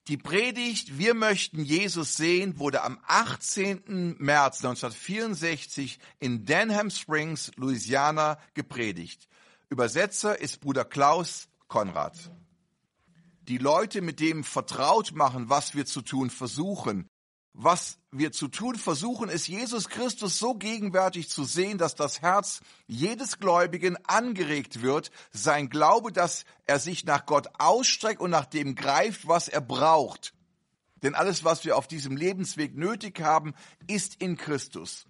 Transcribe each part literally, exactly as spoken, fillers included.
Die Predigt "Wir möchten Jesus sehen" wurde am achtzehnten März neunzehnhundertvierundsechzig in Denham Springs, Louisiana, gepredigt. Übersetzer ist Bruder Klaus Konrad. Die Leute mit dem vertraut machen, was wir zu tun versuchen. Was wir zu tun versuchen, ist Jesus Christus so gegenwärtig zu sehen, dass das Herz jedes Gläubigen angeregt wird, sein Glaube, dass er sich nach Gott ausstreckt und nach dem greift, was er braucht. Denn alles, was wir auf diesem Lebensweg nötig haben, ist in Christus.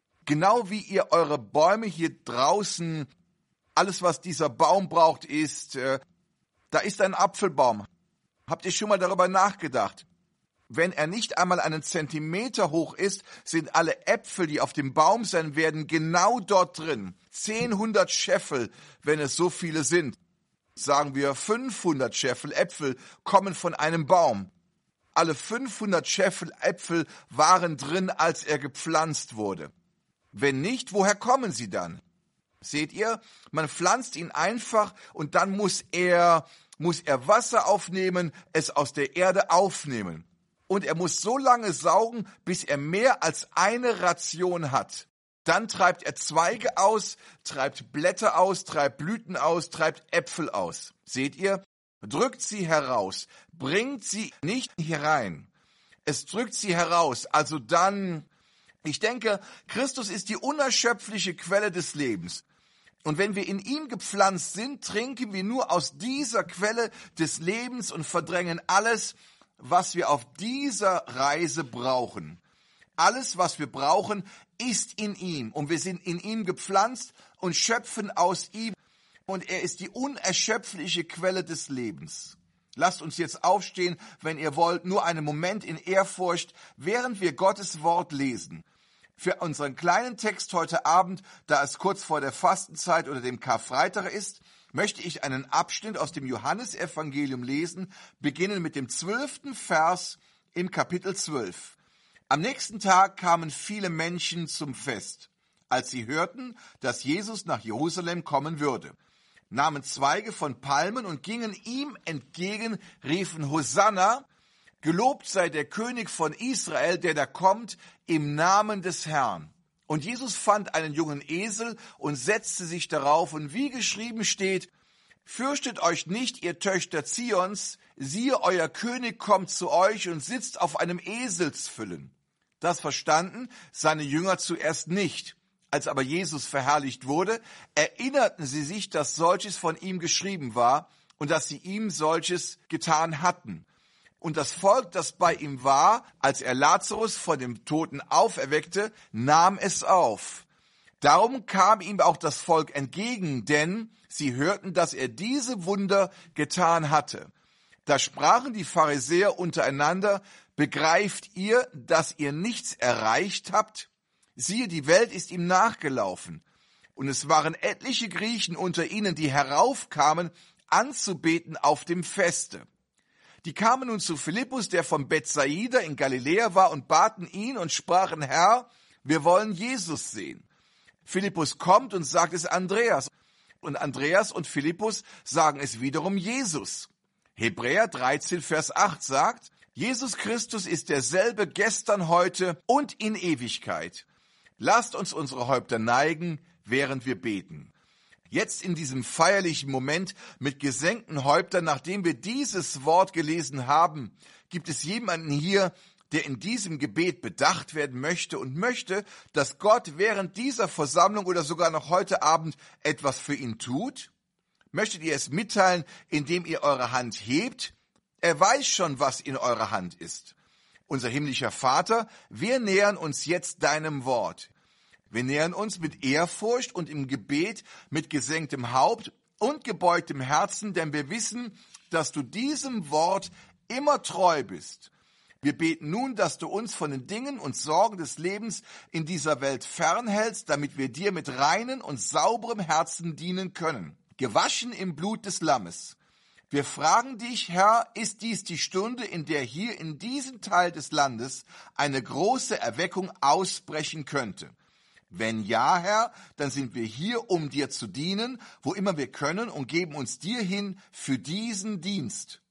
Genau wie ihr eure Bäume hier draußen, alles, was dieser Baum braucht, ist, äh, da ist ein Apfelbaum. Habt ihr schon mal darüber nachgedacht? Wenn er nicht einmal einen Zentimeter hoch ist, sind alle Äpfel, die auf dem Baum sein werden, genau dort drin. zehn, hundert Scheffel, wenn es so viele sind. Sagen wir fünfhundert Scheffel Äpfel kommen von einem Baum. Alle fünfhundert Scheffel Äpfel waren drin, als er gepflanzt wurde. Wenn nicht, woher kommen sie dann? Seht ihr, man pflanzt ihn einfach und dann muss er, muss er Wasser aufnehmen, es aus der Erde aufnehmen. Und er muss so lange saugen, bis er mehr als eine Ration hat. Dann treibt er Zweige aus, treibt Blätter aus, treibt Blüten aus, treibt Äpfel aus. Seht ihr? Drückt sie heraus, bringt sie nicht hier rein. Es drückt sie heraus, also dann, ich denke, Christus ist die unerschöpfliche Quelle des Lebens. Und wenn wir in ihm gepflanzt sind, trinken wir nur aus dieser Quelle des Lebens und verdrängen alles, was wir auf dieser Reise brauchen. Alles, was wir brauchen, ist in ihm. Und wir sind in ihm gepflanzt und schöpfen aus ihm. Und er ist die unerschöpfliche Quelle des Lebens. Lasst uns jetzt aufstehen, wenn ihr wollt, nur einen Moment in Ehrfurcht, während wir Gottes Wort lesen. Für unseren kleinen Text heute Abend, da es kurz vor der Fastenzeit oder dem Karfreitag ist, möchte ich einen Abschnitt aus dem Johannesevangelium lesen, beginnen mit dem zwölften Vers im Kapitel zwölf. Am nächsten Tag kamen viele Menschen zum Fest, als sie hörten, dass Jesus nach Jerusalem kommen würde, nahmen Zweige von Palmen und gingen ihm entgegen, riefen Hosanna, gelobt sei der König von Israel, der da kommt, im Namen des Herrn. Und Jesus fand einen jungen Esel und setzte sich darauf. Und wie geschrieben steht, fürchtet euch nicht, ihr Töchter Zions, siehe, euer König kommt zu euch und sitzt auf einem Eselsfüllen. Das verstanden seine Jünger zuerst nicht. Als aber Jesus verherrlicht wurde, erinnerten sie sich, dass solches von ihm geschrieben war und dass sie ihm solches getan hatten. Und das Volk, das bei ihm war, als er Lazarus von dem Toten auferweckte, nahm es auf. Darum kam ihm auch das Volk entgegen, denn sie hörten, dass er diese Wunder getan hatte. Da sprachen die Pharisäer untereinander, begreift ihr, dass ihr nichts erreicht habt? Siehe, die Welt ist ihm nachgelaufen. Und es waren etliche Griechen unter ihnen, die heraufkamen, anzubeten auf dem Feste. Die kamen nun zu Philippus, der von Bethsaida in Galiläa war, und baten ihn und sprachen, Herr, wir wollen Jesus sehen. Philippus kommt und sagt es Andreas. Und Andreas und Philippus sagen es wiederum Jesus. Hebräer dreizehn, Vers acht sagt, Jesus Christus ist derselbe gestern, heute und in Ewigkeit. Lasst uns unsere Häupter neigen, während wir beten. Jetzt in diesem feierlichen Moment mit gesenkten Häuptern, nachdem wir dieses Wort gelesen haben, gibt es jemanden hier, der in diesem Gebet bedacht werden möchte und möchte, dass Gott während dieser Versammlung oder sogar noch heute Abend etwas für ihn tut? Möchtet ihr es mitteilen, indem ihr eure Hand hebt? Er weiß schon, was in eurer Hand ist. Unser himmlischer Vater, wir nähern uns jetzt deinem Wort. Wir nähern uns mit Ehrfurcht und im Gebet mit gesenktem Haupt und gebeugtem Herzen, denn wir wissen, dass du diesem Wort immer treu bist. Wir beten nun, dass du uns von den Dingen und Sorgen des Lebens in dieser Welt fernhältst, damit wir dir mit reinen und sauberem Herzen dienen können, gewaschen im Blut des Lammes. Wir fragen dich, Herr, ist dies die Stunde, in der hier in diesem Teil des Landes eine große Erweckung ausbrechen könnte? Wenn ja, Herr, dann sind wir hier, um dir zu dienen, wo immer wir können, und geben uns dir hin für diesen Dienst.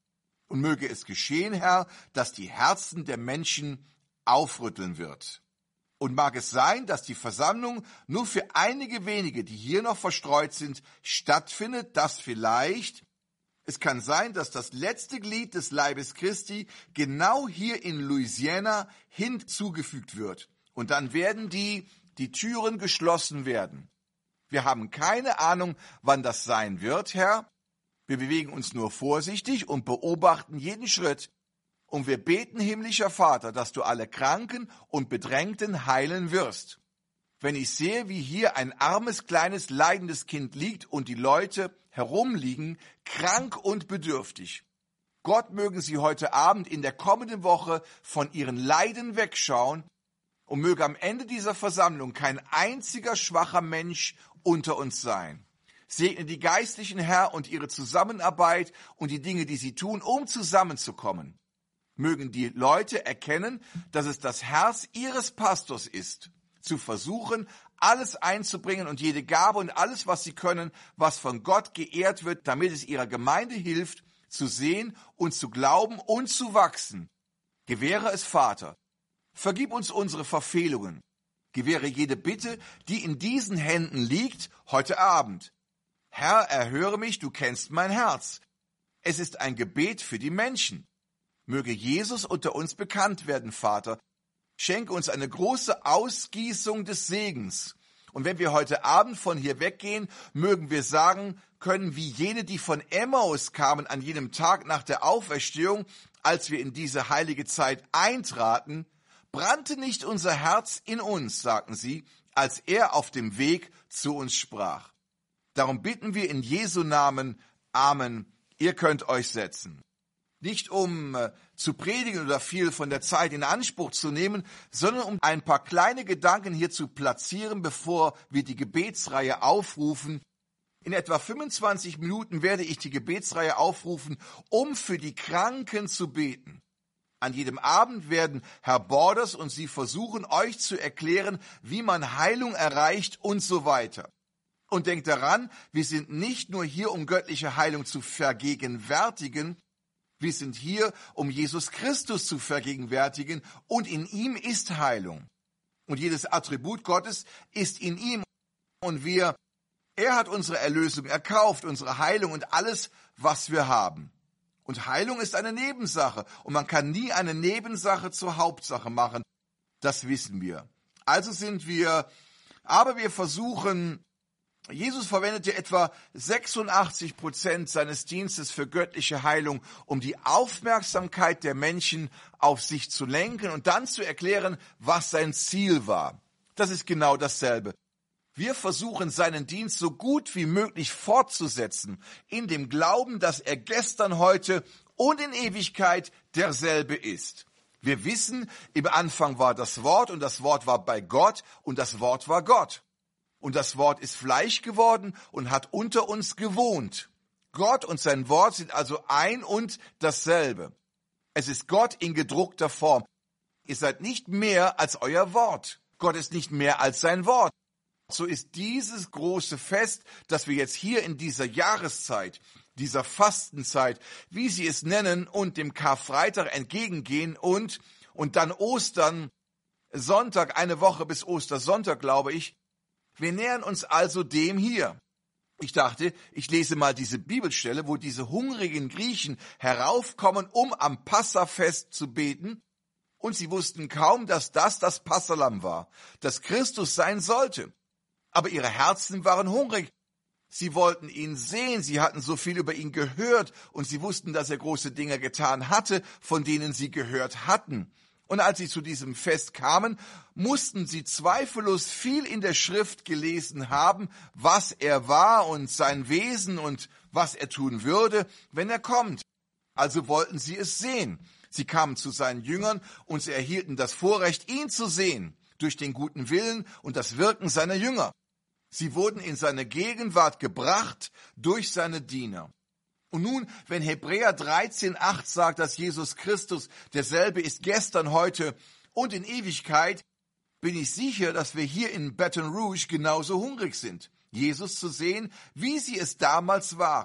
Und möge es geschehen, Herr, dass die Herzen der Menschen aufrütteln wird. Und mag es sein, dass die Versammlung nur für einige wenige, die hier noch verstreut sind, stattfindet, dass vielleicht, es kann sein, dass das letzte Glied des Leibes Christi genau hier in Louisiana hinzugefügt wird. Und dann werden die, die Türen geschlossen werden. Wir haben keine Ahnung, wann das sein wird, Herr. Wir bewegen uns nur vorsichtig und beobachten jeden Schritt. Und wir beten, himmlischer Vater, dass du alle Kranken und Bedrängten heilen wirst. Wenn ich sehe, wie hier ein armes, kleines, leidendes Kind liegt und die Leute herumliegen, krank und bedürftig. Gott, mögen sie heute Abend in der kommenden Woche von ihren Leiden wegschauen und möge am Ende dieser Versammlung kein einziger schwacher Mensch unter uns sein. Segne die Geistlichen, Herr, und ihre Zusammenarbeit und die Dinge, die sie tun, um zusammenzukommen. Mögen die Leute erkennen, dass es das Herz ihres Pastors ist, zu versuchen, alles einzubringen und jede Gabe und alles, was sie können, was von Gott geehrt wird, damit es ihrer Gemeinde hilft, zu sehen und zu glauben und zu wachsen. Gewähre es, Vater. Vergib uns unsere Verfehlungen. Gewähre jede Bitte, die in diesen Händen liegt, heute Abend. Herr, erhöre mich, du kennst mein Herz. Es ist ein Gebet für die Menschen. Möge Jesus unter uns bekannt werden, Vater. Schenke uns eine große Ausgießung des Segens. Und wenn wir heute Abend von hier weggehen, mögen wir sagen können, wie jene, die von Emmaus kamen an jenem Tag nach der Auferstehung, als wir in diese heilige Zeit eintraten, brannte nicht unser Herz in uns, sagten sie, als er auf dem Weg zu uns sprach. Darum bitten wir in Jesu Namen, Amen. Ihr könnt euch setzen. Nicht um äh, zu predigen oder viel von der Zeit in Anspruch zu nehmen, sondern um ein paar kleine Gedanken hier zu platzieren, bevor wir die Gebetsreihe aufrufen. In etwa fünfundzwanzig Minuten werde ich die Gebetsreihe aufrufen, um für die Kranken zu beten. An jedem Abend werden Herr Borders und Sie versuchen, euch zu erklären, wie man Heilung erreicht und so weiter. Und denkt daran, wir sind nicht nur hier, um göttliche Heilung zu vergegenwärtigen, wir sind hier, um Jesus Christus zu vergegenwärtigen, und in ihm ist Heilung. Und jedes Attribut Gottes ist in ihm. Und wir, er hat unsere Erlösung erkauft, unsere Heilung und alles, was wir haben. Und Heilung ist eine Nebensache. Und man kann nie eine Nebensache zur Hauptsache machen. Das wissen wir. Also sind wir, aber wir versuchen, Jesus verwendete etwa sechsundachtzig Prozent seines Dienstes für göttliche Heilung, um die Aufmerksamkeit der Menschen auf sich zu lenken und dann zu erklären, was sein Ziel war. Das ist genau dasselbe. Wir versuchen, seinen Dienst so gut wie möglich fortzusetzen, in dem Glauben, dass er gestern, heute und in Ewigkeit derselbe ist. Wir wissen, im Anfang war das Wort und das Wort war bei Gott und das Wort war Gott. Und das Wort ist Fleisch geworden und hat unter uns gewohnt. Gott und sein Wort sind also ein und dasselbe. Es ist Gott in gedruckter Form. Ihr seid nicht mehr als euer Wort. Gott ist nicht mehr als sein Wort. So ist dieses große Fest, das wir jetzt hier in dieser Jahreszeit, dieser Fastenzeit, wie sie es nennen, und dem Karfreitag entgegengehen und, und dann Ostern, Sonntag, eine Woche bis Ostersonntag, glaube ich. Wir nähern uns also dem hier. Ich dachte, ich lese mal diese Bibelstelle, wo diese hungrigen Griechen heraufkommen, um am Passafest zu beten. Und sie wussten kaum, dass das das Passahlamm war, dass Christus sein sollte. Aber ihre Herzen waren hungrig. Sie wollten ihn sehen, sie hatten so viel über ihn gehört und sie wussten, dass er große Dinge getan hatte, von denen sie gehört hatten. Und als sie zu diesem Fest kamen, mussten sie zweifellos viel in der Schrift gelesen haben, was er war und sein Wesen und was er tun würde, wenn er kommt. Also wollten sie es sehen. Sie kamen zu seinen Jüngern und sie erhielten das Vorrecht, ihn zu sehen, durch den guten Willen und das Wirken seiner Jünger. Sie wurden in seine Gegenwart gebracht durch seine Diener. Und nun, wenn Hebräer dreizehn acht sagt, dass Jesus Christus derselbe ist gestern, heute und in Ewigkeit, bin ich sicher, dass wir hier in Baton Rouge genauso hungrig sind, Jesus zu sehen, wie sie es damals waren.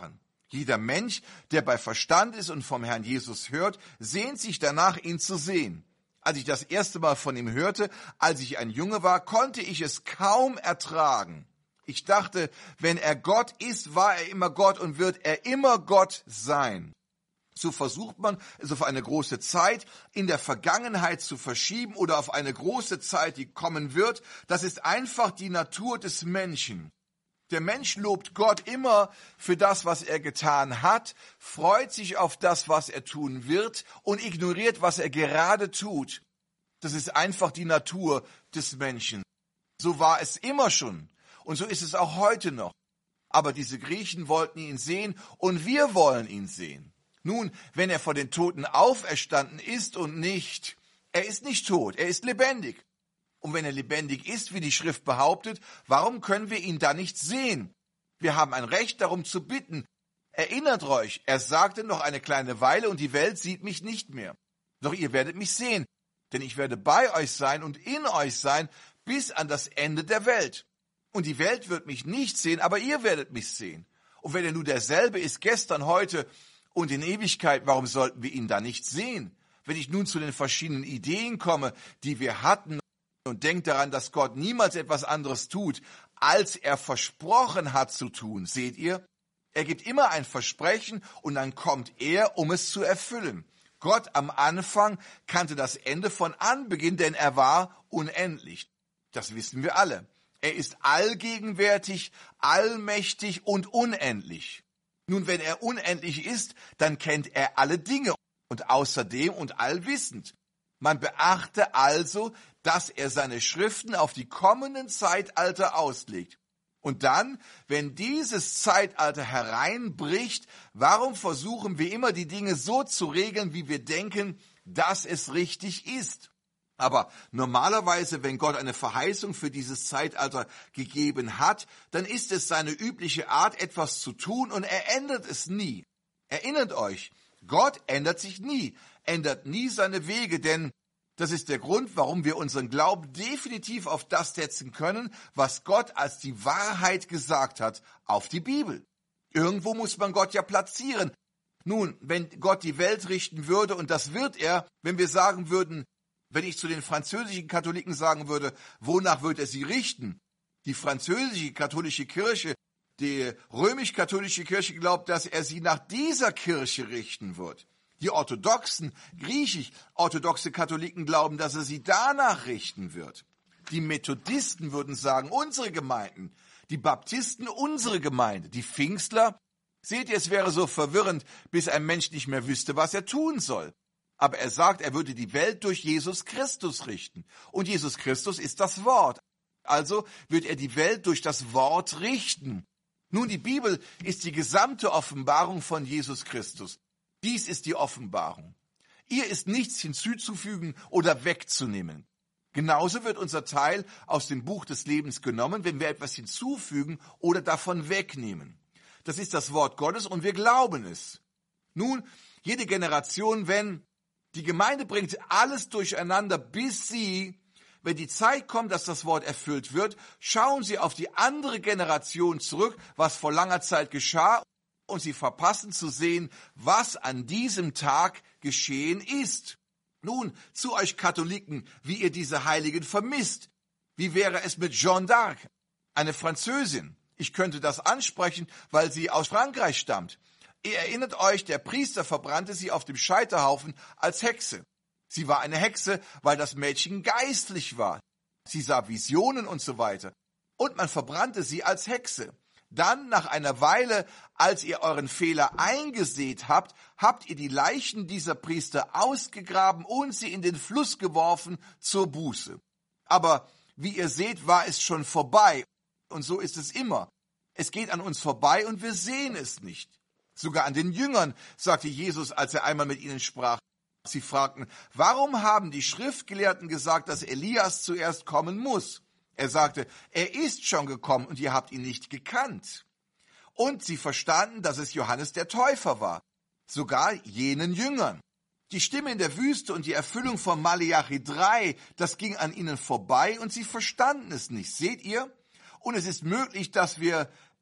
Jeder Mensch, der bei Verstand ist und vom Herrn Jesus hört, sehnt sich danach, ihn zu sehen. Als ich das erste Mal von ihm hörte, als ich ein Junge war, konnte ich es kaum ertragen. Ich dachte, wenn er Gott ist, war er immer Gott und wird er immer Gott sein. So versucht man, es auf eine große Zeit in der Vergangenheit zu verschieben oder auf eine große Zeit, die kommen wird. Das ist einfach die Natur des Menschen. Der Mensch lobt Gott immer für das, was er getan hat, freut sich auf das, was er tun wird und ignoriert, was er gerade tut. Das ist einfach die Natur des Menschen. So war es immer schon und so ist es auch heute noch. Aber diese Griechen wollten ihn sehen und wir wollen ihn sehen. Nun, wenn er vor den Toten auferstanden ist und nicht, er ist nicht tot, er ist lebendig. Und wenn er lebendig ist, wie die Schrift behauptet, warum können wir ihn dann nicht sehen? Wir haben ein Recht, darum zu bitten. Erinnert euch, er sagte noch eine kleine Weile und die Welt sieht mich nicht mehr. Doch ihr werdet mich sehen, denn ich werde bei euch sein und in euch sein bis an das Ende der Welt. Und die Welt wird mich nicht sehen, aber ihr werdet mich sehen. Und wenn er nun derselbe ist, gestern, heute und in Ewigkeit, warum sollten wir ihn da nicht sehen? Wenn ich nun zu den verschiedenen Ideen komme, die wir hatten, und denkt daran, dass Gott niemals etwas anderes tut, als er versprochen hat zu tun. Seht ihr? Er gibt immer ein Versprechen und dann kommt er, um es zu erfüllen. Gott am Anfang kannte das Ende von Anbeginn, denn er war unendlich. Das wissen wir alle. Er ist allgegenwärtig, allmächtig und unendlich. Nun, wenn er unendlich ist, dann kennt er alle Dinge und außerdem und allwissend. Man beachte also, dass er seine Schriften auf die kommenden Zeitalter auslegt. Und dann, wenn dieses Zeitalter hereinbricht, warum versuchen wir immer die Dinge so zu regeln, wie wir denken, dass es richtig ist? Aber normalerweise, wenn Gott eine Verheißung für dieses Zeitalter gegeben hat, dann ist es seine übliche Art, etwas zu tun und er ändert es nie. Erinnert euch, Gott ändert sich nie, ändert nie seine Wege, denn das ist der Grund, warum wir unseren Glauben definitiv auf das setzen können, was Gott als die Wahrheit gesagt hat, auf die Bibel. Irgendwo muss man Gott ja platzieren. Nun, wenn Gott die Welt richten würde, und das wird er, wenn wir sagen würden, wenn ich zu den französischen Katholiken sagen würde, wonach wird er sie richten? Die französische katholische Kirche, die römisch-katholische Kirche glaubt, dass er sie nach dieser Kirche richten wird. Die orthodoxen, griechisch-orthodoxe Katholiken glauben, dass er sie danach richten wird. Die Methodisten würden sagen, unsere Gemeinden. Die Baptisten, unsere Gemeinde. Die Pfingstler, seht ihr, es wäre so verwirrend, bis ein Mensch nicht mehr wüsste, was er tun soll. Aber er sagt, er würde die Welt durch Jesus Christus richten. Und Jesus Christus ist das Wort. Also wird er die Welt durch das Wort richten. Nun, die Bibel ist die gesamte Offenbarung von Jesus Christus. Dies ist die Offenbarung. Ihr ist nichts hinzuzufügen oder wegzunehmen. Genauso wird unser Teil aus dem Buch des Lebens genommen, wenn wir etwas hinzufügen oder davon wegnehmen. Das ist das Wort Gottes und wir glauben es. Nun, jede Generation, wenn die Gemeinde bringt alles durcheinander, bis sie, wenn die Zeit kommt, dass das Wort erfüllt wird, schauen sie auf die andere Generation zurück, was vor langer Zeit geschah, und sie verpassen zu sehen, was an diesem Tag geschehen ist. Nun, zu euch Katholiken, wie ihr diese Heiligen vermisst. Wie wäre es mit Jeanne d'Arc, eine Französin? Ich könnte das ansprechen, weil sie aus Frankreich stammt. Ihr erinnert euch, der Priester verbrannte sie auf dem Scheiterhaufen als Hexe. Sie war eine Hexe, weil das Mädchen geistlich war. Sie sah Visionen und so weiter. Und man verbrannte sie als Hexe. Dann, nach einer Weile, als ihr euren Fehler eingesät habt, habt ihr die Leichen dieser Priester ausgegraben und sie in den Fluss geworfen zur Buße. Aber wie ihr seht, war es schon vorbei. Und so ist es immer. Es geht an uns vorbei und wir sehen es nicht. Sogar an den Jüngern, sagte Jesus, als er einmal mit ihnen sprach. Sie fragten, warum haben die Schriftgelehrten gesagt, dass Elias zuerst kommen muss? Er sagte, er ist schon gekommen und ihr habt ihn nicht gekannt. Und sie verstanden, dass es Johannes der Täufer war, sogar jenen Jüngern. Die Stimme in der Wüste und die Erfüllung von Maleachi drei, das ging an ihnen vorbei und sie verstanden es nicht. Seht ihr? Und es ist möglich, dass wir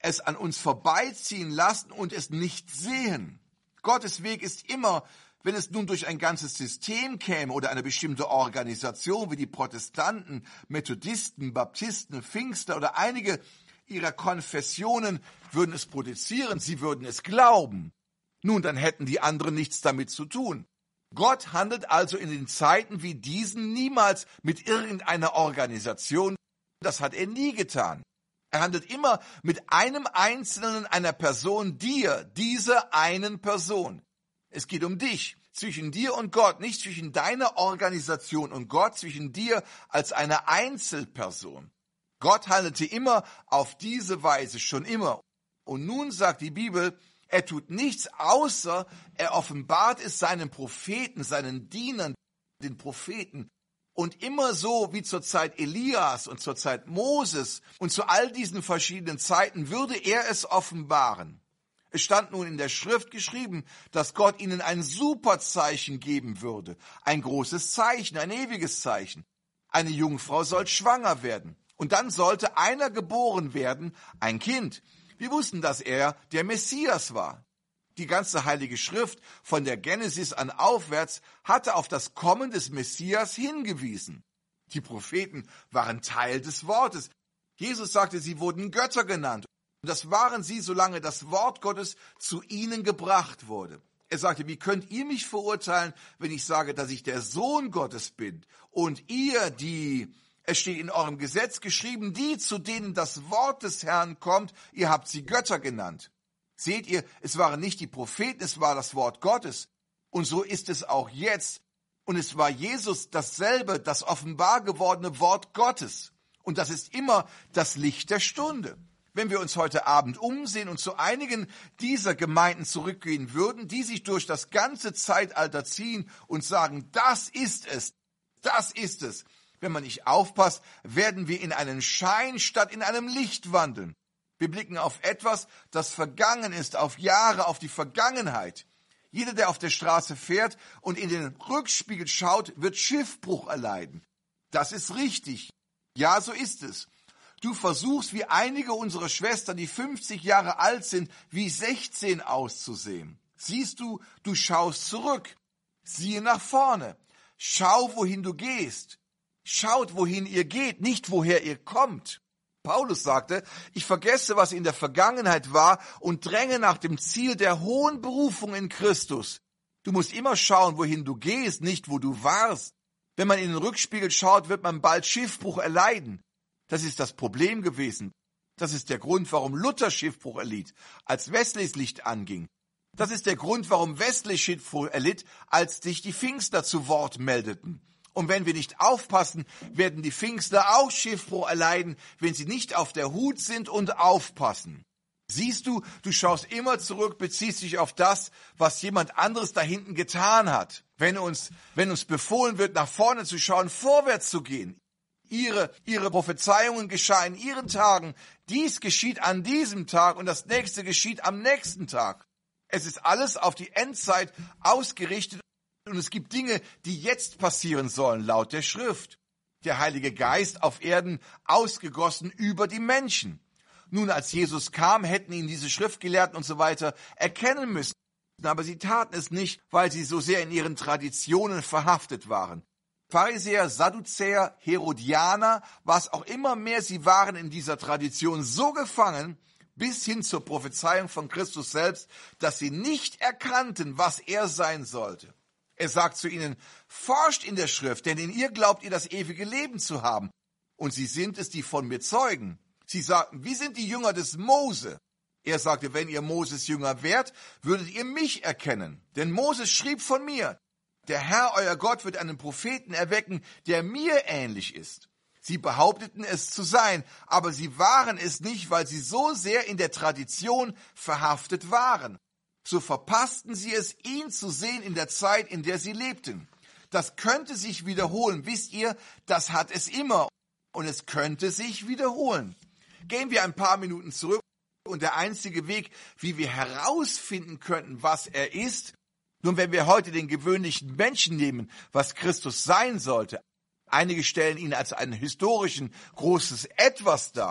es an uns vorbeiziehen lassen und es nicht sehen. Gottes Weg ist immer, wenn es nun durch ein ganzes System käme oder eine bestimmte Organisation wie die Protestanten, Methodisten, Baptisten, Pfingster oder einige ihrer Konfessionen würden es produzieren, sie würden es glauben. Nun, dann hätten die anderen nichts damit zu tun. Gott handelt also in den Zeiten wie diesen niemals mit irgendeiner Organisation. Das hat er nie getan. Er handelt immer mit einem Einzelnen, einer Person, dir, dieser einen Person. Es geht um dich, zwischen dir und Gott, nicht zwischen deiner Organisation und Gott, zwischen dir als einer Einzelperson. Gott handelte immer auf diese Weise, schon immer. Und nun sagt die Bibel, er tut nichts, außer er offenbart es seinen Propheten, seinen Dienern, den Propheten. Und immer so wie zur Zeit Elias und zur Zeit Moses und zu all diesen verschiedenen Zeiten würde er es offenbaren. Es stand nun in der Schrift geschrieben, dass Gott ihnen ein Superzeichen geben würde. Ein großes Zeichen, ein ewiges Zeichen. Eine Jungfrau soll schwanger werden. Und dann sollte einer geboren werden, ein Kind. Wir wussten, dass er der Messias war. Die ganze Heilige Schrift von der Genesis an aufwärts hatte auf das Kommen des Messias hingewiesen. Die Propheten waren Teil des Wortes. Jesus sagte, sie wurden Götter genannt. Und das waren sie, solange das Wort Gottes zu ihnen gebracht wurde. Er sagte, wie könnt ihr mich verurteilen, wenn ich sage, dass ich der Sohn Gottes bin? Und ihr, die... Es steht in eurem Gesetz geschrieben, die, zu denen das Wort des Herrn kommt, ihr habt sie Götter genannt. Seht ihr, es waren nicht die Propheten, es war das Wort Gottes. Und so ist es auch jetzt. Und es war Jesus dasselbe, das offenbar gewordene Wort Gottes. Und das ist immer das Licht der Stunde. Wenn wir uns heute Abend umsehen und zu einigen dieser Gemeinden zurückgehen würden, die sich durch das ganze Zeitalter ziehen und sagen, das ist es, das ist es. Wenn man nicht aufpasst, werden wir in einen Schein statt in einem Licht wandeln. Wir blicken auf etwas, das vergangen ist, auf Jahre, auf die Vergangenheit. Jeder, der auf der Straße fährt und in den Rückspiegel schaut, wird Schiffbruch erleiden. Das ist richtig. Ja, so ist es. Du versuchst, wie einige unserer Schwestern, die fünfzig Jahre alt sind, wie sechzehn auszusehen. Siehst du, du schaust zurück. Siehe nach vorne. Schau, wohin du gehst. Schaut, wohin ihr geht, nicht woher ihr kommt. Paulus sagte, ich vergesse, was in der Vergangenheit war und dränge nach dem Ziel der hohen Berufung in Christus. Du musst immer schauen, wohin du gehst, nicht wo du warst. Wenn man in den Rückspiegel schaut, wird man bald Schiffbruch erleiden. Das ist das Problem gewesen. Das ist der Grund, warum Luther Schiffbruch erlitt, als Wesleys Licht anging. Das ist der Grund, warum Wesley Schiffbruch erlitt, als sich die Pfingstler zu Wort meldeten. Und wenn wir nicht aufpassen, werden die Pfingstler auch Schiffbruch erleiden, wenn sie nicht auf der Hut sind und aufpassen. Siehst du, du schaust immer zurück, beziehst dich auf das, was jemand anderes da hinten getan hat. Wenn uns, wenn uns befohlen wird, nach vorne zu schauen, vorwärts zu gehen. Ihre, ihre Prophezeiungen geschahen in ihren Tagen. Dies geschieht an diesem Tag und das nächste geschieht am nächsten Tag. Es ist alles auf die Endzeit ausgerichtet. Und es gibt Dinge, die jetzt passieren sollen, laut der Schrift. Der Heilige Geist auf Erden ausgegossen über die Menschen. Nun, als Jesus kam, hätten ihn diese Schriftgelehrten und so weiter erkennen müssen. Aber sie taten es nicht, weil sie so sehr in ihren Traditionen verhaftet waren. Pharisäer, Sadduzäer, Herodianer, was auch immer mehr sie waren in dieser Tradition so gefangen, bis hin zur Prophezeiung von Christus selbst, dass sie nicht erkannten, was er sein sollte. Er sagt zu ihnen, forscht in der Schrift, denn in ihr glaubt ihr das ewige Leben zu haben. Und sie sind es, die von mir zeugen. Sie sagten, wir sind die Jünger des Mose. Er sagte, wenn ihr Moses Jünger wärt, würdet ihr mich erkennen. Denn Moses schrieb von mir, der Herr, euer Gott, wird einen Propheten erwecken, der mir ähnlich ist. Sie behaupteten es zu sein, aber sie waren es nicht, weil sie so sehr in der Tradition verhaftet waren. So verpassten sie es, ihn zu sehen in der Zeit, in der sie lebten. Das könnte sich wiederholen. Wisst ihr, das hat es immer. Und es könnte sich wiederholen. Gehen wir ein paar Minuten zurück. Und der einzige Weg, wie wir herausfinden könnten, was er ist, nun, wenn wir heute den gewöhnlichen Menschen nehmen, was Christus sein sollte, einige stellen ihn als einen historischen, großes Etwas dar.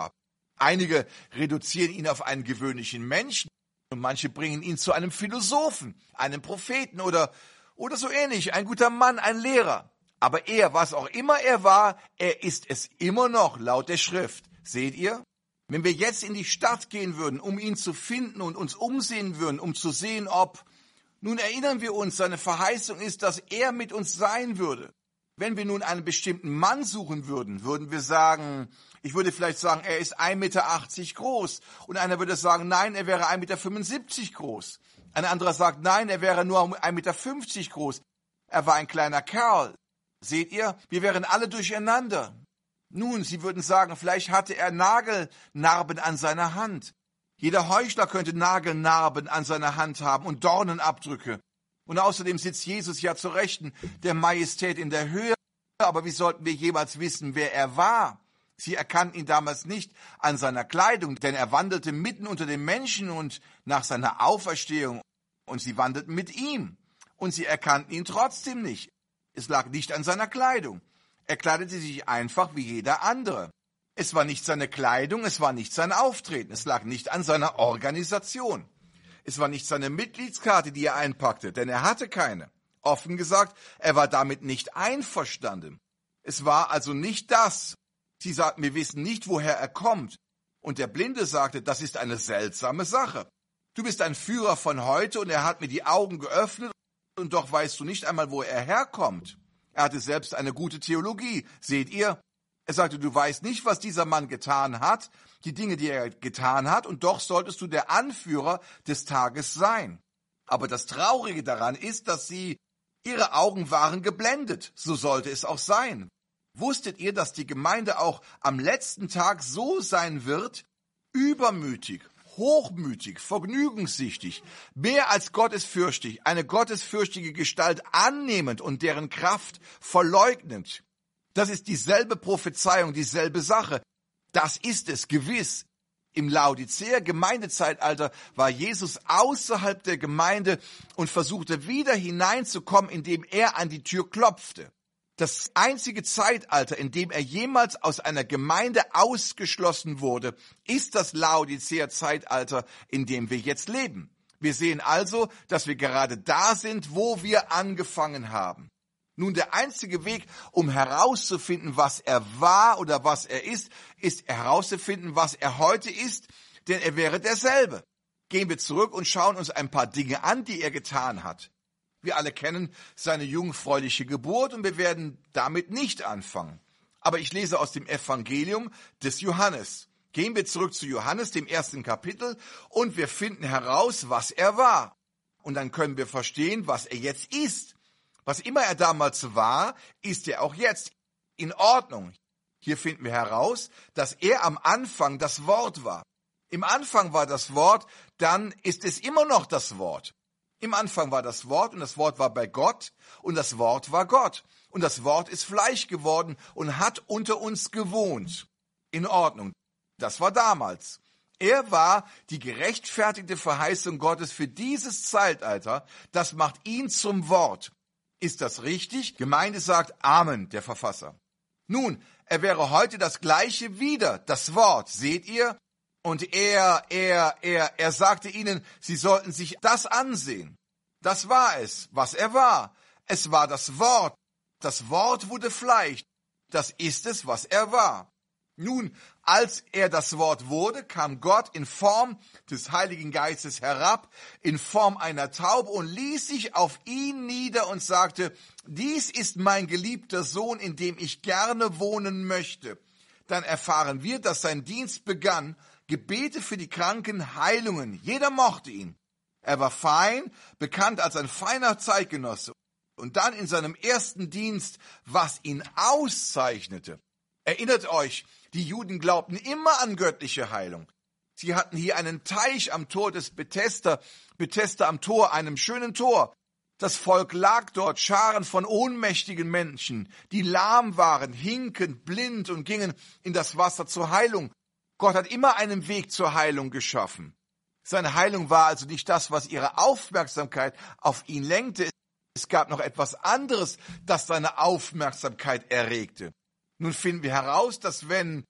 Einige reduzieren ihn auf einen gewöhnlichen Menschen und manche bringen ihn zu einem Philosophen, einem Propheten oder, oder so ähnlich, ein guter Mann, ein Lehrer. Aber er, was auch immer er war, er ist es immer noch laut der Schrift. Seht ihr? Wenn wir jetzt in die Stadt gehen würden, um ihn zu finden und uns umsehen würden, um zu sehen, ob, nun erinnern wir uns, seine Verheißung ist, dass er mit uns sein würde. Wenn wir nun einen bestimmten Mann suchen würden, würden wir sagen, ich würde vielleicht sagen, er ist ein Meter achtzig groß. Und einer würde sagen, nein, er wäre ein Meter fünfundsiebzig groß. Ein anderer sagt, nein, er wäre nur ein Meter fünfzig groß. Er war ein kleiner Kerl. Seht ihr, wir wären alle durcheinander. Nun, sie würden sagen, vielleicht hatte er Nagelnarben an seiner Hand. Jeder Heuchler könnte Nagelnarben an seiner Hand haben und Dornenabdrücke. Und außerdem sitzt Jesus ja zur Rechten der Majestät in der Höhe. Aber wie sollten wir jemals wissen, wer er war? Sie erkannten ihn damals nicht an seiner Kleidung, denn er wandelte mitten unter den Menschen und nach seiner Auferstehung. Und sie wandelten mit ihm. Und sie erkannten ihn trotzdem nicht. Es lag nicht an seiner Kleidung. Er kleidete sich einfach wie jeder andere. Es war nicht seine Kleidung, es war nicht sein Auftreten, es lag nicht an seiner Organisation. Es war nicht seine Mitgliedskarte, die er einpackte, denn er hatte keine. Offen gesagt, er war damit nicht einverstanden. Es war also nicht das. Sie sagten, wir wissen nicht, woher er kommt. Und der Blinde sagte, das ist eine seltsame Sache. Du bist ein Führer von heute und er hat mir die Augen geöffnet und doch weißt du nicht einmal, wo er herkommt. Er hatte selbst eine gute Theologie, seht ihr? Er sagte, du weißt nicht, was dieser Mann getan hat, die Dinge, die er getan hat, und doch solltest du der Anführer des Tages sein. Aber das Traurige daran ist, dass sie, ihre Augen waren geblendet, so sollte es auch sein. Wusstet ihr, dass die Gemeinde auch am letzten Tag so sein wird? Übermütig, hochmütig, vergnügungssüchtig, mehr als gottesfürchtig, eine gottesfürchtige Gestalt annehmend und deren Kraft verleugnend. Das ist dieselbe Prophezeiung, dieselbe Sache. Das ist es gewiss. Im Laodicea-Gemeindezeitalter war Jesus außerhalb der Gemeinde und versuchte wieder hineinzukommen, indem er an die Tür klopfte. Das einzige Zeitalter, in dem er jemals aus einer Gemeinde ausgeschlossen wurde, ist das Laodicea-Zeitalter, in dem wir jetzt leben. Wir sehen also, dass wir gerade da sind, wo wir angefangen haben. Nun, der einzige Weg, um herauszufinden, was er war oder was er ist, ist herauszufinden, was er heute ist, denn er wäre derselbe. Gehen wir zurück und schauen uns ein paar Dinge an, die er getan hat. Wir alle kennen seine jungfräuliche Geburt und wir werden damit nicht anfangen. Aber ich lese aus dem Evangelium des Johannes. Gehen wir zurück zu Johannes, dem ersten Kapitel, und wir finden heraus, was er war. Und dann können wir verstehen, was er jetzt ist. Was immer er damals war, ist er auch jetzt in Ordnung. Hier finden wir heraus, dass er am Anfang das Wort war. Im Anfang war das Wort, dann ist es immer noch das Wort. Im Anfang war das Wort und das Wort war bei Gott und das Wort war Gott. Und das Wort ist Fleisch geworden und hat unter uns gewohnt. In Ordnung. Das war damals. Er war die gerechtfertigte Verheißung Gottes für dieses Zeitalter. Das macht ihn zum Wort. Ist das richtig? Gemeinde sagt Amen, der Verfasser. Nun, er wäre heute das Gleiche wieder, das Wort, seht ihr? Und er, er, er, er sagte ihnen, sie sollten sich das ansehen. Das war es, was er war. Es war das Wort. Das Wort wurde Fleisch. Das ist es, was er war. Nun, als er das Wort wurde, kam Gott in Form des Heiligen Geistes herab, in Form einer Taube und ließ sich auf ihn nieder und sagte, dies ist mein geliebter Sohn, in dem ich gerne wohnen möchte. Dann erfahren wir, dass sein Dienst begann, Gebete für die Kranken, Heilungen. Jeder mochte ihn. Er war fein, bekannt als ein feiner Zeitgenosse. Und dann in seinem ersten Dienst, was ihn auszeichnete. Erinnert euch, die Juden glaubten immer an göttliche Heilung. Sie hatten hier einen Teich am Tor des Bethesda, Bethesda am Tor, einem schönen Tor. Das Volk lag dort, Scharen von ohnmächtigen Menschen, die lahm waren, hinkend, blind und gingen in das Wasser zur Heilung. Gott hat immer einen Weg zur Heilung geschaffen. Seine Heilung war also nicht das, was ihre Aufmerksamkeit auf ihn lenkte. Es gab noch etwas anderes, das seine Aufmerksamkeit erregte. Nun finden wir heraus, dass wenn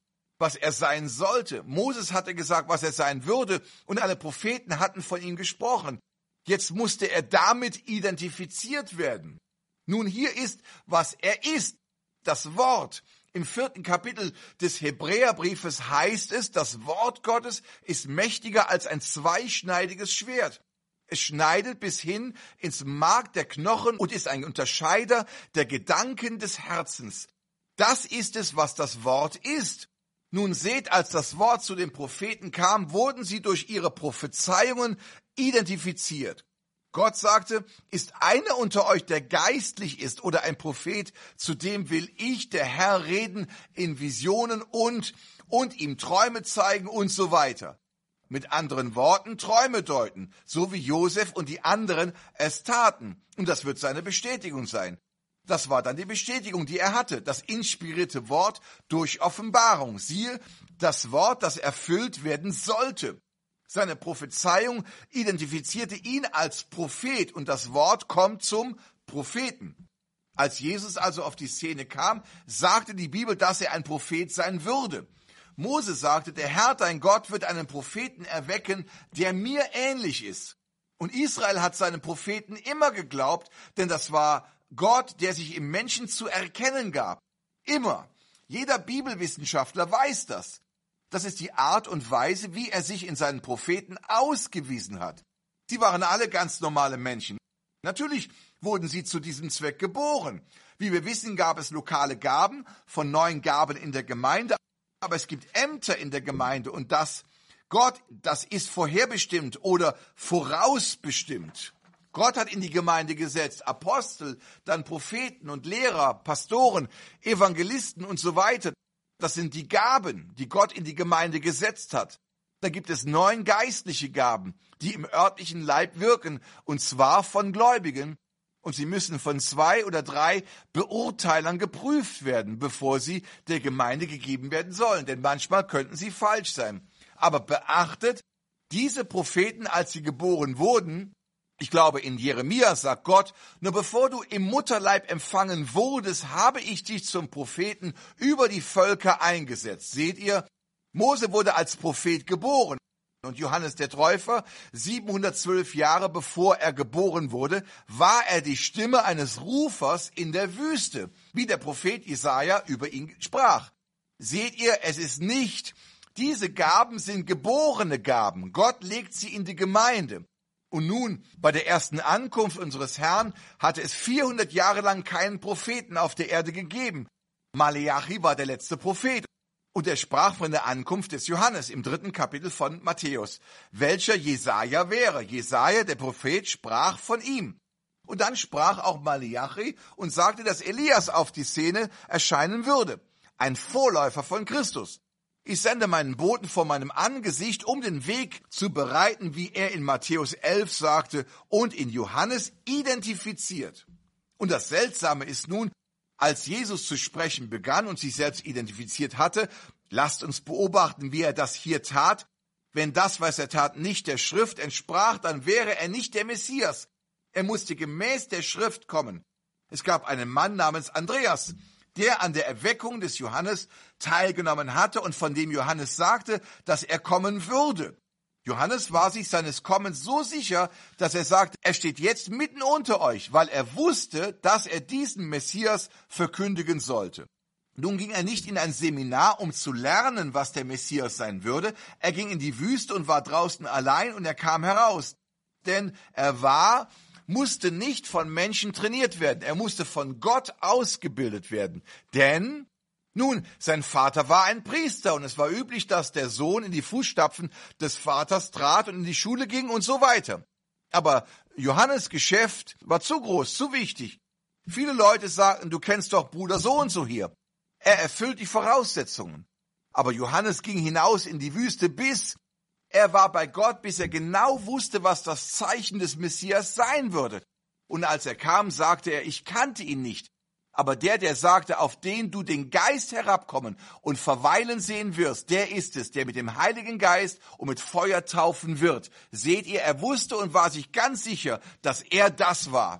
was er sein sollte. Moses hatte gesagt, was er sein würde, und alle Propheten hatten von ihm gesprochen. Jetzt musste er damit identifiziert werden. Nun, hier ist, was er ist, das Wort. Im vierten Kapitel des Hebräerbriefes heißt es, das Wort Gottes ist mächtiger als ein zweischneidiges Schwert. Es schneidet bis hin ins Mark der Knochen und ist ein Unterscheider der Gedanken des Herzens. Das ist es, was das Wort ist. Nun seht, als das Wort zu den Propheten kam, wurden sie durch ihre Prophezeiungen identifiziert. Gott sagte, ist einer unter euch, der geistlich ist oder ein Prophet, zu dem will ich, der Herr, reden in Visionen und, und ihm Träume zeigen und so weiter. Mit anderen Worten, Träume deuten, so wie Josef und die anderen es taten. Und das wird seine Bestätigung sein. Das war dann die Bestätigung, die er hatte, das inspirierte Wort durch Offenbarung. Siehe, das Wort, das erfüllt werden sollte. Seine Prophezeiung identifizierte ihn als Prophet und das Wort kommt zum Propheten. Als Jesus also auf die Szene kam, sagte die Bibel, dass er ein Prophet sein würde. Mose sagte, der Herr, dein Gott, wird einen Propheten erwecken, der mir ähnlich ist. Und Israel hat seinen Propheten immer geglaubt, denn das war Gott, der sich im Menschen zu erkennen gab. Immer. Jeder Bibelwissenschaftler weiß das. Das ist die Art und Weise, wie er sich in seinen Propheten ausgewiesen hat. Sie waren alle ganz normale Menschen. Natürlich wurden sie zu diesem Zweck geboren. Wie wir wissen, gab es lokale Gaben von neun Gaben in der Gemeinde, aber es gibt Ämter in der Gemeinde und das Gott, das ist vorherbestimmt oder vorausbestimmt. Gott hat in die Gemeinde gesetzt Apostel, dann Propheten und Lehrer, Pastoren, Evangelisten und so weiter. Das sind die Gaben, die Gott in die Gemeinde gesetzt hat. Da gibt es neun geistliche Gaben, die im örtlichen Leib wirken, und zwar von Gläubigen. Und sie müssen von zwei oder drei Beurteilern geprüft werden, bevor sie der Gemeinde gegeben werden sollen. Denn manchmal könnten sie falsch sein. Aber beachtet, diese Propheten, als sie geboren wurden, ich glaube, in Jeremia sagt Gott, nur bevor du im Mutterleib empfangen wurdest, habe ich dich zum Propheten über die Völker eingesetzt. Seht ihr, Mose wurde als Prophet geboren. Und Johannes der Täufer, siebenhundertzwölf Jahre bevor er geboren wurde, war er die Stimme eines Rufers in der Wüste, wie der Prophet Jesaja über ihn sprach. Seht ihr, es ist nicht, diese Gaben sind geborene Gaben. Gott legt sie in die Gemeinde. Und nun, bei der ersten Ankunft unseres Herrn, hatte es vierhundert Jahre lang keinen Propheten auf der Erde gegeben. Maleachi war der letzte Prophet. Und er sprach von der Ankunft des Johannes im dritten Kapitel von Matthäus, welcher Jesaja wäre. Jesaja, der Prophet, sprach von ihm. Und dann sprach auch Maleachi und sagte, dass Elias auf die Szene erscheinen würde. Ein Vorläufer von Christus. Ich sende meinen Boten vor meinem Angesicht, um den Weg zu bereiten, wie er in Matthäus elf sagte und in Johannes identifiziert. Und das Seltsame ist nun, als Jesus zu sprechen begann und sich selbst identifiziert hatte, lasst uns beobachten, wie er das hier tat. Wenn das, was er tat, nicht der Schrift entsprach, dann wäre er nicht der Messias. Er musste gemäß der Schrift kommen. Es gab einen Mann namens Andreas, der an der Erweckung des Johannes teilgenommen hatte und von dem Johannes sagte, dass er kommen würde. Johannes war sich seines Kommens so sicher, dass er sagte, er steht jetzt mitten unter euch, weil er wusste, dass er diesen Messias verkündigen sollte. Nun ging er nicht in ein Seminar, um zu lernen, was der Messias sein würde. Er ging in die Wüste und war draußen allein und er kam heraus. Denn er war musste nicht von Menschen trainiert werden. Er musste von Gott ausgebildet werden. Denn, nun, sein Vater war ein Priester und es war üblich, dass der Sohn in die Fußstapfen des Vaters trat und in die Schule ging und so weiter. Aber Johannes' Geschäft war zu groß, zu wichtig. Viele Leute sagten, du kennst doch Bruder so und so hier. Er erfüllt die Voraussetzungen. Aber Johannes ging hinaus in die Wüste, bis er war bei Gott, bis er genau wusste, was das Zeichen des Messias sein würde. Und als er kam, sagte er, ich kannte ihn nicht. Aber der, der sagte, auf den du den Geist herabkommen und verweilen sehen wirst, der ist es, der mit dem Heiligen Geist und mit Feuer taufen wird. Seht ihr, er wusste und war sich ganz sicher, dass er das war.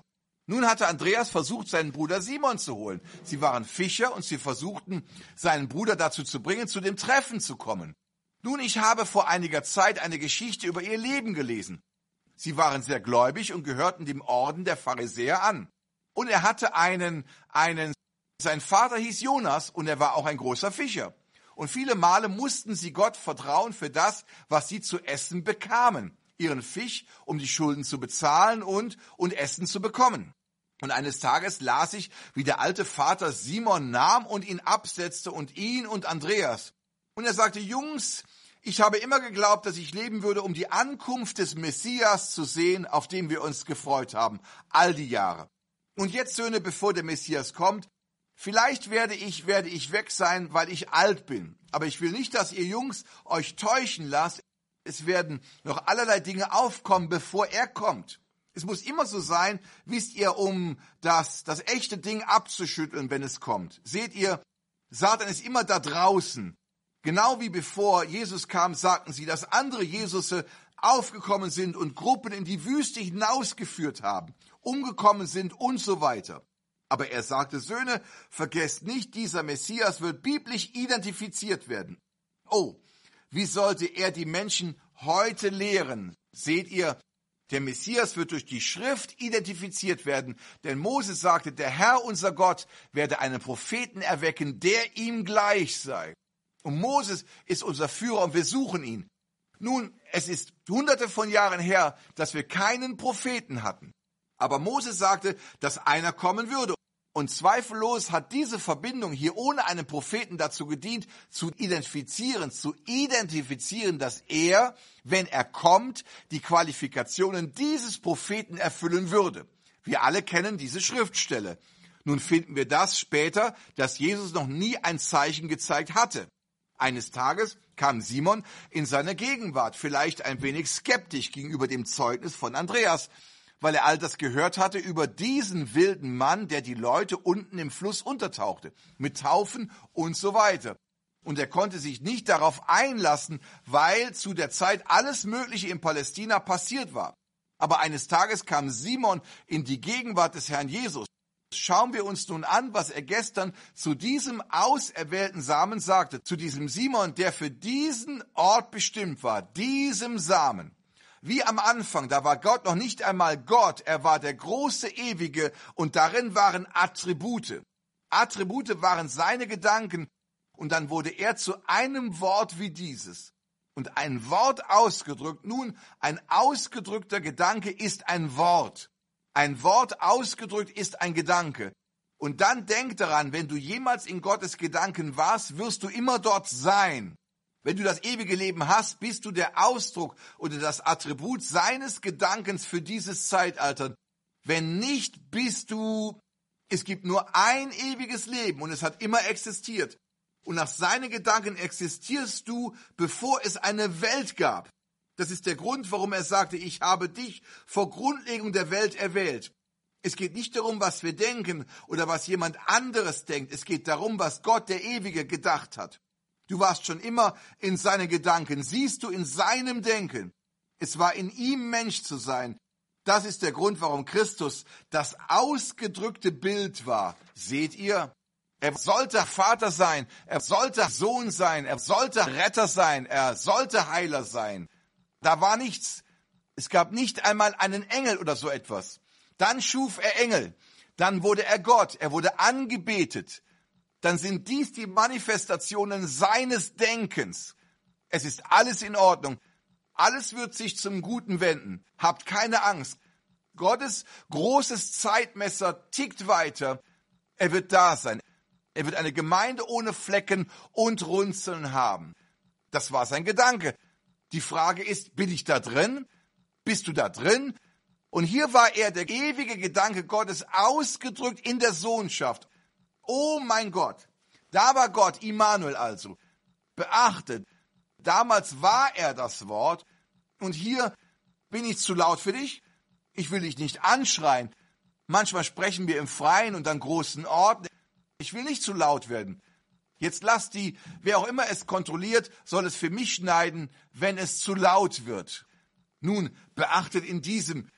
Nun hatte Andreas versucht, seinen Bruder Simon zu holen. Sie waren Fischer und sie versuchten, seinen Bruder dazu zu bringen, zu dem Treffen zu kommen. Nun, ich habe vor einiger Zeit eine Geschichte über ihr Leben gelesen. Sie waren sehr gläubig und gehörten dem Orden der Pharisäer an. Und er hatte einen, einen, sein Vater hieß Jonas und er war auch ein großer Fischer. Und viele Male mussten sie Gott vertrauen für das, was sie zu essen bekamen. Ihren Fisch, um die Schulden zu bezahlen und, und Essen zu bekommen. Und eines Tages las ich, wie der alte Vater Simon nahm und ihn absetzte und ihn und Andreas. Und er sagte, Jungs, ich habe immer geglaubt, dass ich leben würde, um die Ankunft des Messias zu sehen, auf den wir uns gefreut haben, all die Jahre. Und jetzt, Söhne, bevor der Messias kommt, vielleicht werde ich, werde ich weg sein, weil ich alt bin. Aber ich will nicht, dass ihr Jungs euch täuschen lasst. Es werden noch allerlei Dinge aufkommen, bevor er kommt. Es muss immer so sein, wisst ihr, um das, das echte Ding abzuschütteln, wenn es kommt. Seht ihr, Satan ist immer da draußen. Genau wie bevor Jesus kam, sagten sie, dass andere Jesusse aufgekommen sind und Gruppen in die Wüste hinausgeführt haben, umgekommen sind und so weiter. Aber er sagte, Söhne, vergesst nicht, dieser Messias wird biblisch identifiziert werden. Oh, wie sollte er die Menschen heute lehren? Seht ihr, der Messias wird durch die Schrift identifiziert werden, denn Mose sagte, der Herr, unser Gott, werde einen Propheten erwecken, der ihm gleich sei. Und Moses ist unser Führer und wir suchen ihn. Nun, es ist hunderte von Jahren her, dass wir keinen Propheten hatten. Aber Mose sagte, dass einer kommen würde. Und zweifellos hat diese Verbindung hier ohne einen Propheten dazu gedient, zu identifizieren, zu identifizieren, dass er, wenn er kommt, die Qualifikationen dieses Propheten erfüllen würde. Wir alle kennen diese Schriftstelle. Nun finden wir das später, dass Jesus noch nie ein Zeichen gezeigt hatte. Eines Tages kam Simon in seine Gegenwart, vielleicht ein wenig skeptisch gegenüber dem Zeugnis von Andreas, weil er all das gehört hatte über diesen wilden Mann, der die Leute unten im Fluss untertauchte, mit Taufen und so weiter. Und er konnte sich nicht darauf einlassen, weil zu der Zeit alles Mögliche in Palästina passiert war. Aber eines Tages kam Simon in die Gegenwart des Herrn Jesus. Schauen wir uns nun an, was er gestern zu diesem auserwählten Samen sagte, zu diesem Simon, der für diesen Ort bestimmt war, diesem Samen. Wie am Anfang, da war Gott noch nicht einmal Gott, er war der große Ewige und darin waren Attribute. Attribute waren seine Gedanken und dann wurde er zu einem Wort wie dieses. Und ein Wort ausgedrückt, nun, ein ausgedrückter Gedanke ist ein Wort. Ein Wort ausgedrückt ist ein Gedanke. Und dann denk daran, wenn du jemals in Gottes Gedanken warst, wirst du immer dort sein. Wenn du das ewige Leben hast, bist du der Ausdruck oder das Attribut seines Gedankens für dieses Zeitalter. Wenn nicht, bist du, es gibt nur ein ewiges Leben und es hat immer existiert. Und nach seinen Gedanken existierst du, bevor es eine Welt gab. Das ist der Grund, warum er sagte, ich habe dich vor Grundlegung der Welt erwählt. Es geht nicht darum, was wir denken oder was jemand anderes denkt. Es geht darum, was Gott, der Ewige, gedacht hat. Du warst schon immer in seinen Gedanken, siehst du in seinem Denken. Es war in ihm Mensch zu sein. Das ist der Grund, warum Christus das ausgedrückte Bild war. Seht ihr? Er sollte Vater sein, er sollte Sohn sein, er sollte Retter sein, er sollte Heiler sein. Da war nichts. Es gab nicht einmal einen Engel oder so etwas. Dann schuf er Engel. Dann wurde er Gott. Er wurde angebetet. Dann sind dies die Manifestationen seines Denkens. Es ist alles in Ordnung. Alles wird sich zum Guten wenden. Habt keine Angst. Gottes großes Zeitmesser tickt weiter. Er wird da sein. Er wird eine Gemeinde ohne Flecken und Runzeln haben. Das war sein Gedanke. Die Frage ist, bin ich da drin? Bist du da drin? Und hier war er, der ewige Gedanke Gottes, ausgedrückt in der Sohnschaft. Oh mein Gott, da war Gott, Immanuel also. Beachtet, damals war er das Wort und hier bin ich zu laut für dich. Ich will dich nicht anschreien. Manchmal sprechen wir im Freien und an großen Orten. Ich will nicht zu laut werden. Jetzt lass die, wer auch immer es kontrolliert, soll es für mich schneiden, wenn es zu laut wird. Nun, beachtet in diesem,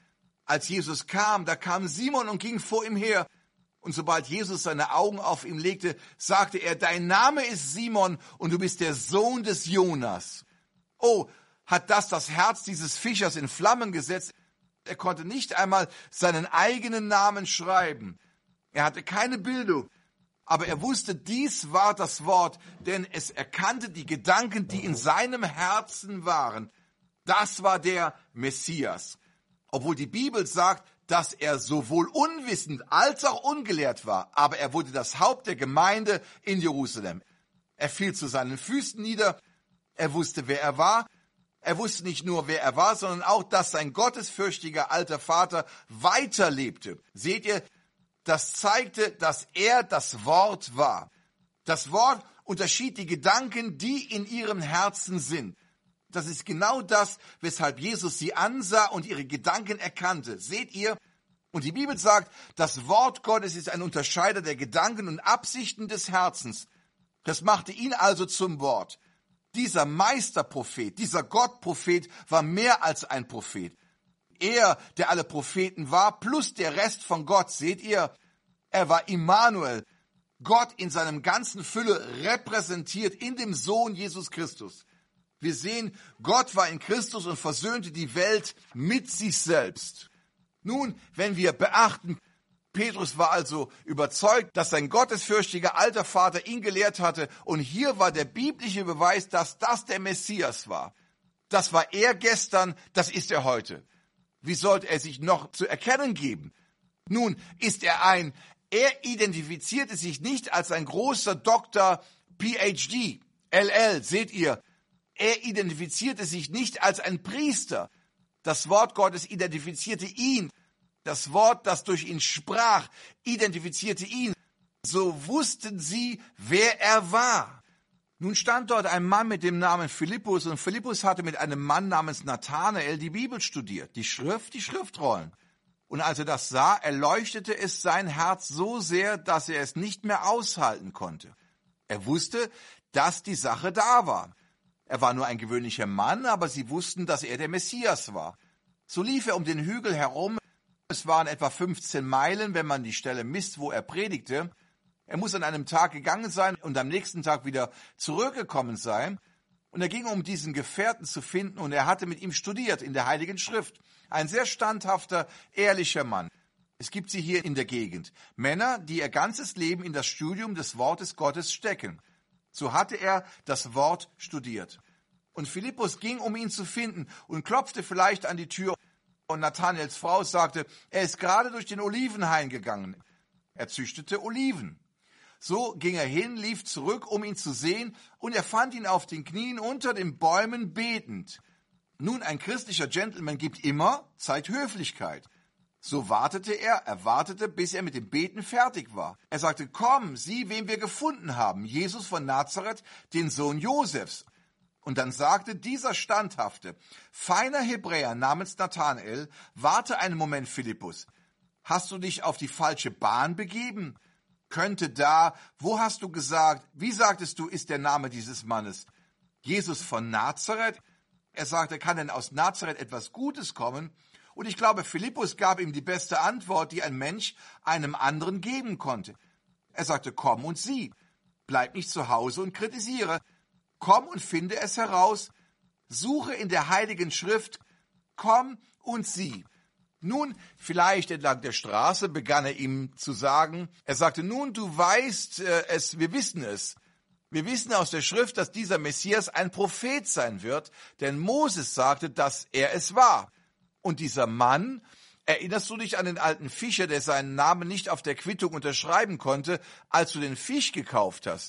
Als Jesus kam, da kam Simon und ging vor ihm her. Und sobald Jesus seine Augen auf ihn legte, sagte er, dein Name ist Simon und du bist der Sohn des Jonas. Oh, hat das das Herz dieses Fischers in Flammen gesetzt. Er konnte nicht einmal seinen eigenen Namen schreiben. Er hatte keine Bildung. Aber er wusste, dies war das Wort, denn es erkannte die Gedanken, die in seinem Herzen waren. Das war der Messias. Obwohl die Bibel sagt, dass er sowohl unwissend als auch ungelehrt war, aber er wurde das Haupt der Gemeinde in Jerusalem. Er fiel zu seinen Füßen nieder, er wusste, wer er war. Er wusste nicht nur, wer er war, sondern auch, dass sein gottesfürchtiger alter Vater weiterlebte. Seht ihr, das zeigte, dass er das Wort war. Das Wort unterschied die Gedanken, die in ihrem Herzen sind. Das ist genau das, weshalb Jesus sie ansah und ihre Gedanken erkannte. Seht ihr? Und die Bibel sagt, das Wort Gottes ist ein Unterscheider der Gedanken und Absichten des Herzens. Das machte ihn also zum Wort. Dieser Meisterprophet, dieser Gottprophet war mehr als ein Prophet. Er, der alle Propheten war, plus der Rest von Gott, seht ihr, er war Immanuel, Gott in seinem ganzen Fülle repräsentiert in dem Sohn Jesus Christus. Wir sehen, Gott war in Christus und versöhnte die Welt mit sich selbst. Nun, wenn wir beachten, Petrus war also überzeugt, dass sein gottesfürchtiger alter Vater ihn gelehrt hatte, und hier war der biblische Beweis, dass das der Messias war. Das war er gestern, das ist er heute. Wie sollte er sich noch zu erkennen geben? Nun ist er ein, er identifizierte sich nicht als ein großer Doktor, P H D, L L, seht ihr. Er identifizierte sich nicht als ein Priester. Das Wort Gottes identifizierte ihn. Das Wort, das durch ihn sprach, identifizierte ihn. So wussten sie, wer er war. Nun stand dort ein Mann mit dem Namen Philippus, und Philippus hatte mit einem Mann namens Nathanael die Bibel studiert, die Schrift, die Schriftrollen. Und als er das sah, erleuchtete es sein Herz so sehr, dass er es nicht mehr aushalten konnte. Er wusste, dass die Sache da war. Er war nur ein gewöhnlicher Mann, aber sie wussten, dass er der Messias war. So lief er um den Hügel herum. Es waren etwa fünfzehn Meilen, wenn man die Stelle misst, wo er predigte. Er muss an einem Tag gegangen sein und am nächsten Tag wieder zurückgekommen sein. Und er ging, um diesen Gefährten zu finden, und er hatte mit ihm studiert in der Heiligen Schrift. Ein sehr standhafter, ehrlicher Mann. Es gibt sie hier in der Gegend. Männer, die ihr ganzes Leben in das Studium des Wortes Gottes stecken. So hatte er das Wort studiert. Und Philippus ging, um ihn zu finden, und klopfte vielleicht an die Tür. Und Nathanaels Frau sagte, er ist gerade durch den Olivenhain gegangen. Er züchtete Oliven. So ging er hin, lief zurück, um ihn zu sehen, und er fand ihn auf den Knien unter den Bäumen betend. Nun, ein christlicher Gentleman gibt immer Zeit Höflichkeit. So wartete er, er wartete, bis er mit dem Beten fertig war. Er sagte, komm, sieh, wen wir gefunden haben, Jesus von Nazareth, den Sohn Josefs. Und dann sagte dieser standhafte, feiner Hebräer namens Nathanael, warte einen Moment, Philippus. Hast du dich auf die falsche Bahn begeben? Könnte da, wo hast du gesagt, wie sagtest du, ist der Name dieses Mannes? Jesus von Nazareth? Er sagte, kann denn aus Nazareth etwas Gutes kommen? Und ich glaube, Philippus gab ihm die beste Antwort, die ein Mensch einem anderen geben konnte. Er sagte, komm und sieh. Bleib nicht zu Hause und kritisiere. Komm und finde es heraus. Suche in der Heiligen Schrift. Komm und sieh. Nun, vielleicht entlang der Straße begann er ihm zu sagen, er sagte, nun, du weißt äh, es, wir wissen es. Wir wissen aus der Schrift, dass dieser Messias ein Prophet sein wird, denn Moses sagte, dass er es war. Und dieser Mann, erinnerst du dich an den alten Fischer, der seinen Namen nicht auf der Quittung unterschreiben konnte, als du den Fisch gekauft hast?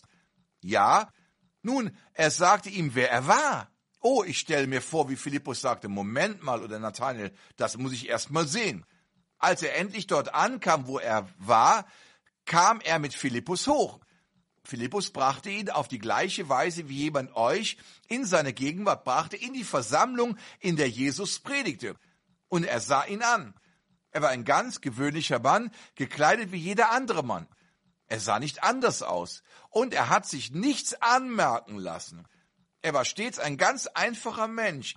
Ja, nun, er sagte ihm, wer er war. Oh, ich stelle mir vor, wie Philippus sagte, Moment mal, oder Nathanael, das muss ich erst mal sehen. Als er endlich dort ankam, wo er war, kam er mit Philippus hoch. Philippus brachte ihn auf die gleiche Weise, wie jemand euch in seine Gegenwart brachte, in die Versammlung, in der Jesus predigte. Und er sah ihn an. Er war ein ganz gewöhnlicher Mann, gekleidet wie jeder andere Mann. Er sah nicht anders aus. Und er hat sich nichts anmerken lassen. Er war stets ein ganz einfacher Mensch.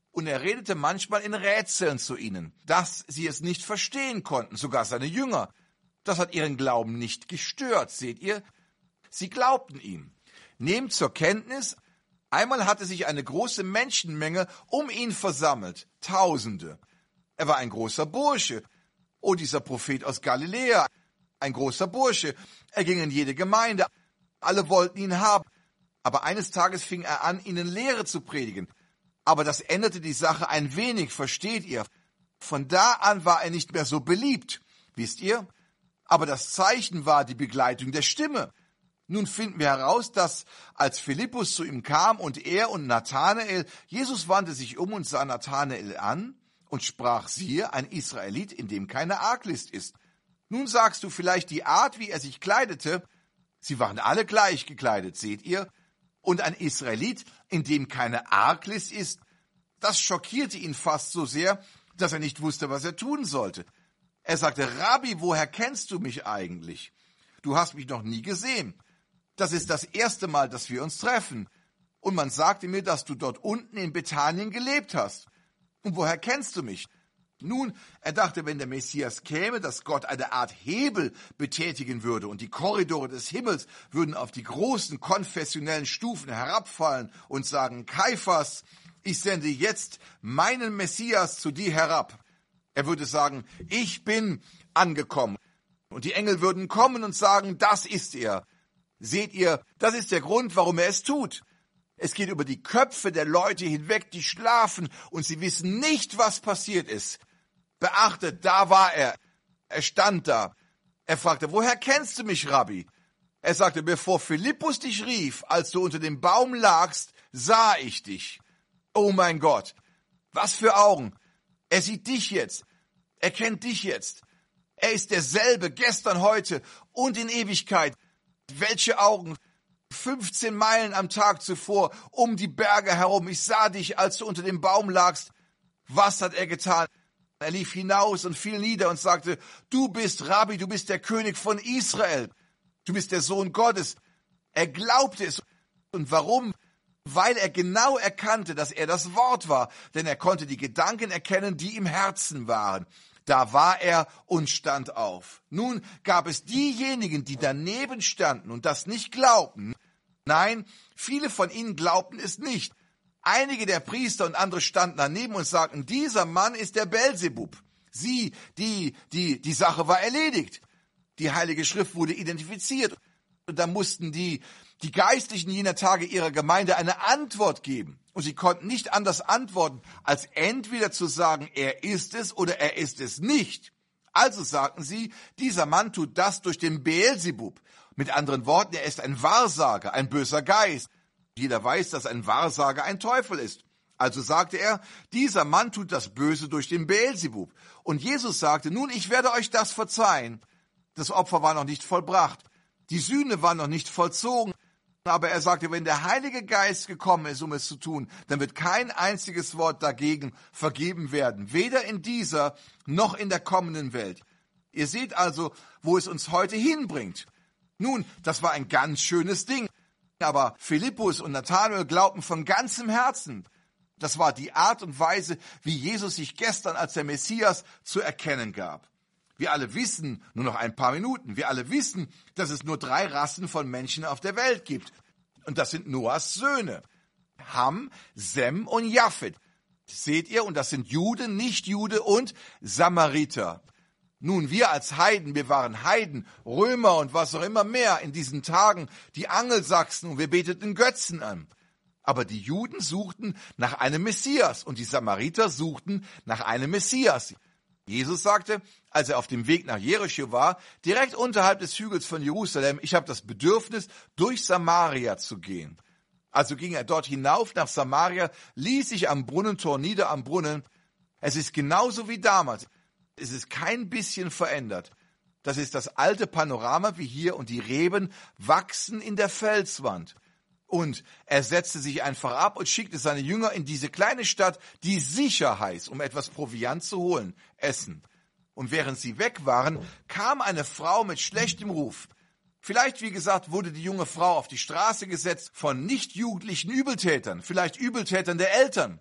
Und er redete manchmal in Rätseln zu ihnen, dass sie es nicht verstehen konnten, sogar seine Jünger. Das hat ihren Glauben nicht gestört, seht ihr? Sie glaubten ihm. Nehmt zur Kenntnis, einmal hatte sich eine große Menschenmenge um ihn versammelt, Tausende. Er war ein großer Bursche. Oh, dieser Prophet aus Galiläa, ein großer Bursche. Er ging in jede Gemeinde, alle wollten ihn haben. Aber eines Tages fing er an, ihnen Lehre zu predigen. Aber das änderte die Sache ein wenig, versteht ihr? Von da an war er nicht mehr so beliebt, wisst ihr? Aber das Zeichen war die Begleitung der Stimme. Nun finden wir heraus, dass als Philippus zu ihm kam und er und Nathanael, Jesus wandte sich um und sah Nathanael an und sprach, siehe, ein Israelit, in dem keine Arglist ist. Nun sagst du vielleicht die Art, wie er sich kleidete. Sie waren alle gleich gekleidet, seht ihr? Und ein Israelit, in dem keine Arglist ist, das schockierte ihn fast so sehr, dass er nicht wusste, was er tun sollte. Er sagte, Rabbi, woher kennst du mich eigentlich? Du hast mich noch nie gesehen. Das ist das erste Mal, dass wir uns treffen. Und man sagte mir, dass du dort unten in Bethanien gelebt hast. Und woher kennst du mich? Nun, er dachte, wenn der Messias käme, dass Gott eine Art Hebel betätigen würde und die Korridore des Himmels würden auf die großen konfessionellen Stufen herabfallen und sagen, Kaiphas, ich sende jetzt meinen Messias zu dir herab. Er würde sagen, ich bin angekommen. Und die Engel würden kommen und sagen, das ist er. Seht ihr, das ist der Grund, warum er es tut. Es geht über die Köpfe der Leute hinweg, die schlafen und sie wissen nicht, was passiert ist. Beachtet, da war er. Er stand da. Er fragte, woher kennst du mich, Rabbi? Er sagte, bevor Philippus dich rief, als du unter dem Baum lagst, sah ich dich. Oh mein Gott, was für Augen. Er sieht dich jetzt. Er kennt dich jetzt. Er ist derselbe gestern, heute und in Ewigkeit. Welche Augen. fünfzehn Meilen am Tag zuvor, um die Berge herum. Ich sah dich, als du unter dem Baum lagst. Was hat er getan? Er lief hinaus und fiel nieder und sagte, du bist Rabbi, du bist der König von Israel. Du bist der Sohn Gottes. Er glaubte es. Und warum? Weil er genau erkannte, dass er das Wort war. Denn er konnte die Gedanken erkennen, die im Herzen waren. Da war er und stand auf. Nun gab es diejenigen, die daneben standen und das nicht glaubten. Nein, viele von ihnen glaubten es nicht. Einige der Priester und andere standen daneben und sagten, dieser Mann ist der Belzebub. Sie, die, die, die Sache war erledigt. Die Heilige Schrift wurde identifiziert. Und da mussten die, die Geistlichen jener Tage ihrer Gemeinde eine Antwort geben. Und sie konnten nicht anders antworten, als entweder zu sagen, er ist es oder er ist es nicht. Also sagten sie, dieser Mann tut das durch den Beelzebub. Mit anderen Worten, er ist ein Wahrsager, ein böser Geist. Jeder weiß, dass ein Wahrsager ein Teufel ist. Also sagte er, dieser Mann tut das Böse durch den Beelzebub. Und Jesus sagte, nun, ich werde euch das verzeihen. Das Opfer war noch nicht vollbracht. Die Sühne war noch nicht vollzogen. Aber er sagte, wenn der Heilige Geist gekommen ist, um es zu tun, dann wird kein einziges Wort dagegen vergeben werden. Weder in dieser noch in der kommenden Welt. Ihr seht also, wo es uns heute hinbringt. Nun, das war ein ganz schönes Ding. Aber Philippus und Nathanael glaubten von ganzem Herzen. Das war die Art und Weise, wie Jesus sich gestern als der Messias zu erkennen gab. Wir alle wissen, nur noch ein paar Minuten, wir alle wissen, dass es nur drei Rassen von Menschen auf der Welt gibt. Und das sind Noahs Söhne. Ham, Sem und Japhet. Seht ihr, und das sind Juden, Nichtjude und Samariter. Nun, wir als Heiden, wir waren Heiden, Römer und was auch immer mehr in diesen Tagen, die Angelsachsen, und wir beteten Götzen an. Aber die Juden suchten nach einem Messias und die Samariter suchten nach einem Messias. Jesus sagte, als er auf dem Weg nach Jericho war, direkt unterhalb des Hügels von Jerusalem, ich habe das Bedürfnis, durch Samaria zu gehen. Also ging er dort hinauf nach Samaria, ließ sich am Brunnentor nieder am Brunnen. Es ist genauso wie damals. Es ist kein bisschen verändert. Das ist das alte Panorama wie hier und die Reben wachsen in der Felswand. Und er setzte sich einfach ab und schickte seine Jünger in diese kleine Stadt, die sicher heißt, um etwas Proviant zu holen, Essen. Und während sie weg waren, kam eine Frau mit schlechtem Ruf. Vielleicht, wie gesagt, wurde die junge Frau auf die Straße gesetzt von nicht jugendlichen Übeltätern, vielleicht Übeltätern der Eltern.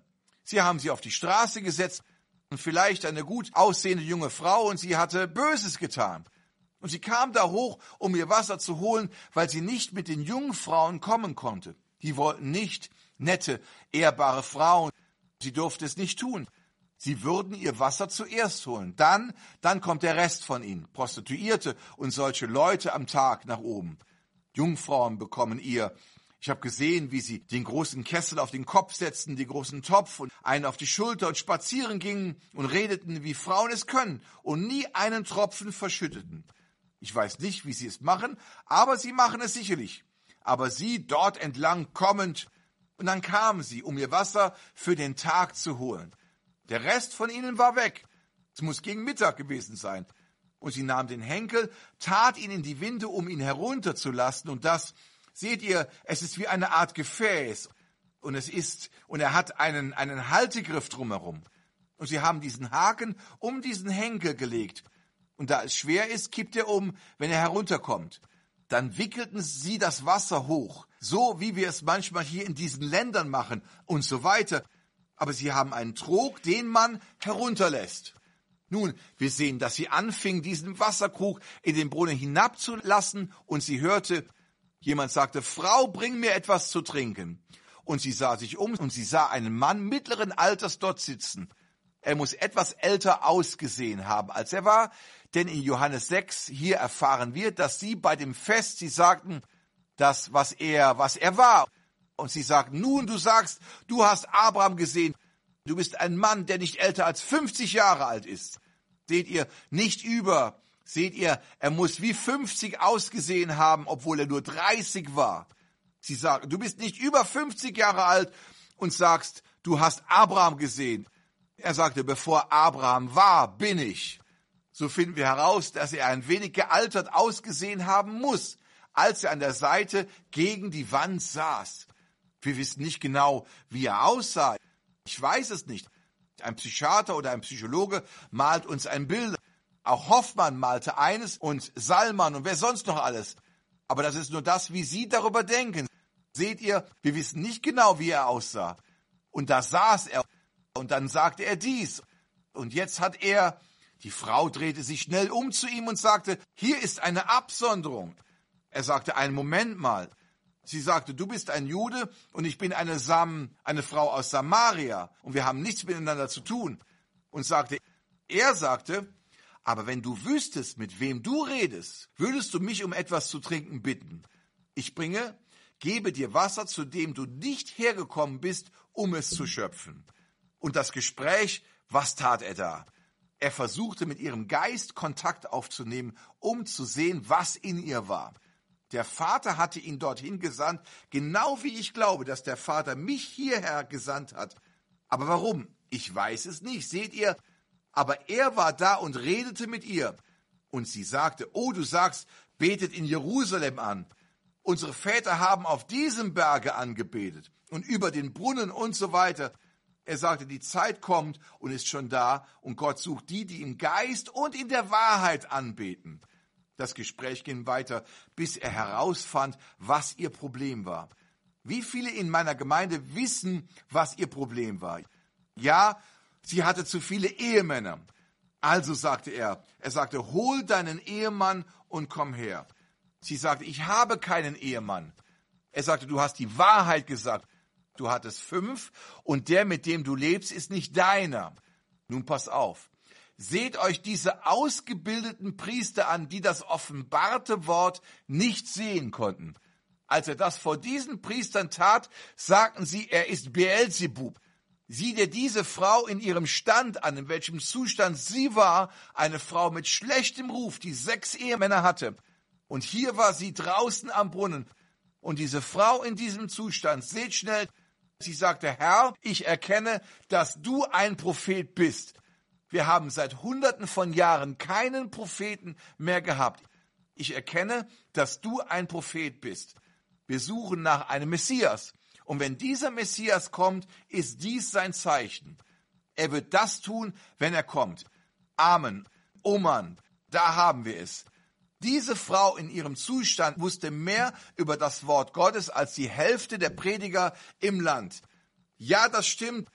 Sie haben sie auf die Straße gesetzt und vielleicht eine gut aussehende junge Frau und sie hatte Böses getan. Und sie kam da hoch, um ihr Wasser zu holen, weil sie nicht mit den jungen Frauen kommen konnte. Die wollten nicht nette, ehrbare Frauen. Sie durfte es nicht tun. Sie würden ihr Wasser zuerst holen. Dann, dann kommt der Rest von ihnen. Prostituierte und solche Leute am Tag nach oben. Jungfrauen bekommen ihr. Ich habe gesehen, wie sie den großen Kessel auf den Kopf setzten, den großen Topf und einen auf die Schulter und spazieren gingen und redeten, wie Frauen es können und nie einen Tropfen verschütteten. Ich weiß nicht, wie sie es machen, aber sie machen es sicherlich. Aber sie dort entlang kommend, und dann kamen sie, um ihr Wasser für den Tag zu holen. Der Rest von ihnen war weg. Es muss gegen Mittag gewesen sein. Und sie nahm den Henkel, tat ihn in die Winde, um ihn herunterzulassen. Und das, seht ihr, es ist wie eine Art Gefäß. Und es ist, und er hat einen, einen Haltegriff drumherum. Und sie haben diesen Haken um diesen Henkel gelegt. Und da es schwer ist, kippt er um, wenn er herunterkommt. Dann wickelten sie das Wasser hoch, so wie wir es manchmal hier in diesen Ländern machen und so weiter. Aber sie haben einen Trog, den man herunterlässt. Nun, wir sehen, dass sie anfing, diesen Wasserkrug in den Brunnen hinabzulassen und sie hörte, jemand sagte, Frau, bring mir etwas zu trinken. Und sie sah sich um und sie sah einen Mann mittleren Alters dort sitzen. Er muss etwas älter ausgesehen haben, als er war, denn in Johannes sechs hier erfahren wir, dass sie bei dem Fest, sie sagten, das, was er, was er war. Und sie sagten, nun, du sagst, du hast Abraham gesehen. Du bist ein Mann, der nicht älter als fünfzig Jahre alt ist. Seht ihr, nicht über. Seht ihr, er muss wie fünfzig ausgesehen haben, obwohl er nur dreißig war. Sie sagen, du bist nicht über fünfzig Jahre alt und sagst, du hast Abraham gesehen. Er sagte, bevor Abraham war, bin ich. So finden wir heraus, dass er ein wenig gealtert ausgesehen haben muss, als er an der Seite gegen die Wand saß. Wir wissen nicht genau, wie er aussah. Ich weiß es nicht. Ein Psychiater oder ein Psychologe malt uns ein Bild. Auch Hoffmann malte eines und Salman und wer sonst noch alles. Aber das ist nur das, wie Sie darüber denken. Seht ihr, wir wissen nicht genau, wie er aussah. Und da saß er und dann sagte er dies. Und jetzt hat er, die Frau drehte sich schnell um zu ihm und sagte, hier ist eine Absonderung. Er sagte, einen Moment mal. Sie sagte, du bist ein Jude und ich bin eine Sam, eine Frau aus Samaria und wir haben nichts miteinander zu tun. Und sagte, er sagte, aber wenn du wüsstest, mit wem du redest, würdest du mich um etwas zu trinken bitten. Ich bringe, gebe dir Wasser, zu dem du nicht hergekommen bist, um es zu schöpfen. Und das Gespräch, was tat er da? Er versuchte mit ihrem Geist Kontakt aufzunehmen, um zu sehen, was in ihr war. Der Vater hatte ihn dorthin gesandt, genau wie ich glaube, dass der Vater mich hierher gesandt hat. Aber warum? Ich weiß es nicht, seht ihr? Aber er war da und redete mit ihr. Und sie sagte, oh, du sagst, betet in Jerusalem an. Unsere Väter haben auf diesem Berge angebetet und über den Brunnen und so weiter. Er sagte, die Zeit kommt und ist schon da und Gott sucht die, die im Geist und in der Wahrheit anbeten. Das Gespräch ging weiter, bis er herausfand, was ihr Problem war. Wie viele in meiner Gemeinde wissen, was ihr Problem war? Ja, sie hatte zu viele Ehemänner. Also sagte er, er sagte, hol deinen Ehemann und komm her. Sie sagte, ich habe keinen Ehemann. Er sagte, du hast die Wahrheit gesagt. Du hattest fünf und der, mit dem du lebst, ist nicht deiner. Nun pass auf. Seht euch diese ausgebildeten Priester an, die das offenbarte Wort nicht sehen konnten. Als er das vor diesen Priestern tat, sagten sie, er ist Beelzebub. Sieh dir diese Frau in ihrem Stand an, in welchem Zustand sie war, eine Frau mit schlechtem Ruf, die sechs Ehemänner hatte. Und hier war sie draußen am Brunnen. Und diese Frau in diesem Zustand, seht schnell, sie sagte, Herr, ich erkenne, dass du ein Prophet bist. Wir haben seit Hunderten von Jahren keinen Propheten mehr gehabt. Ich erkenne, dass du ein Prophet bist. Wir suchen nach einem Messias. Und wenn dieser Messias kommt, ist dies sein Zeichen. Er wird das tun, wenn er kommt. Amen. Oh Mann, da haben wir es. Diese Frau in ihrem Zustand wusste mehr über das Wort Gottes als die Hälfte der Prediger im Land. Ja, das stimmt.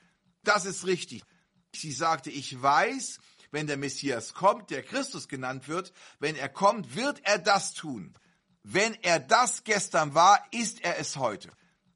Das ist richtig. Sie sagte, ich weiß, wenn der Messias kommt, der Christus genannt wird, wenn er kommt, wird er das tun. Wenn er das gestern war, ist er es heute.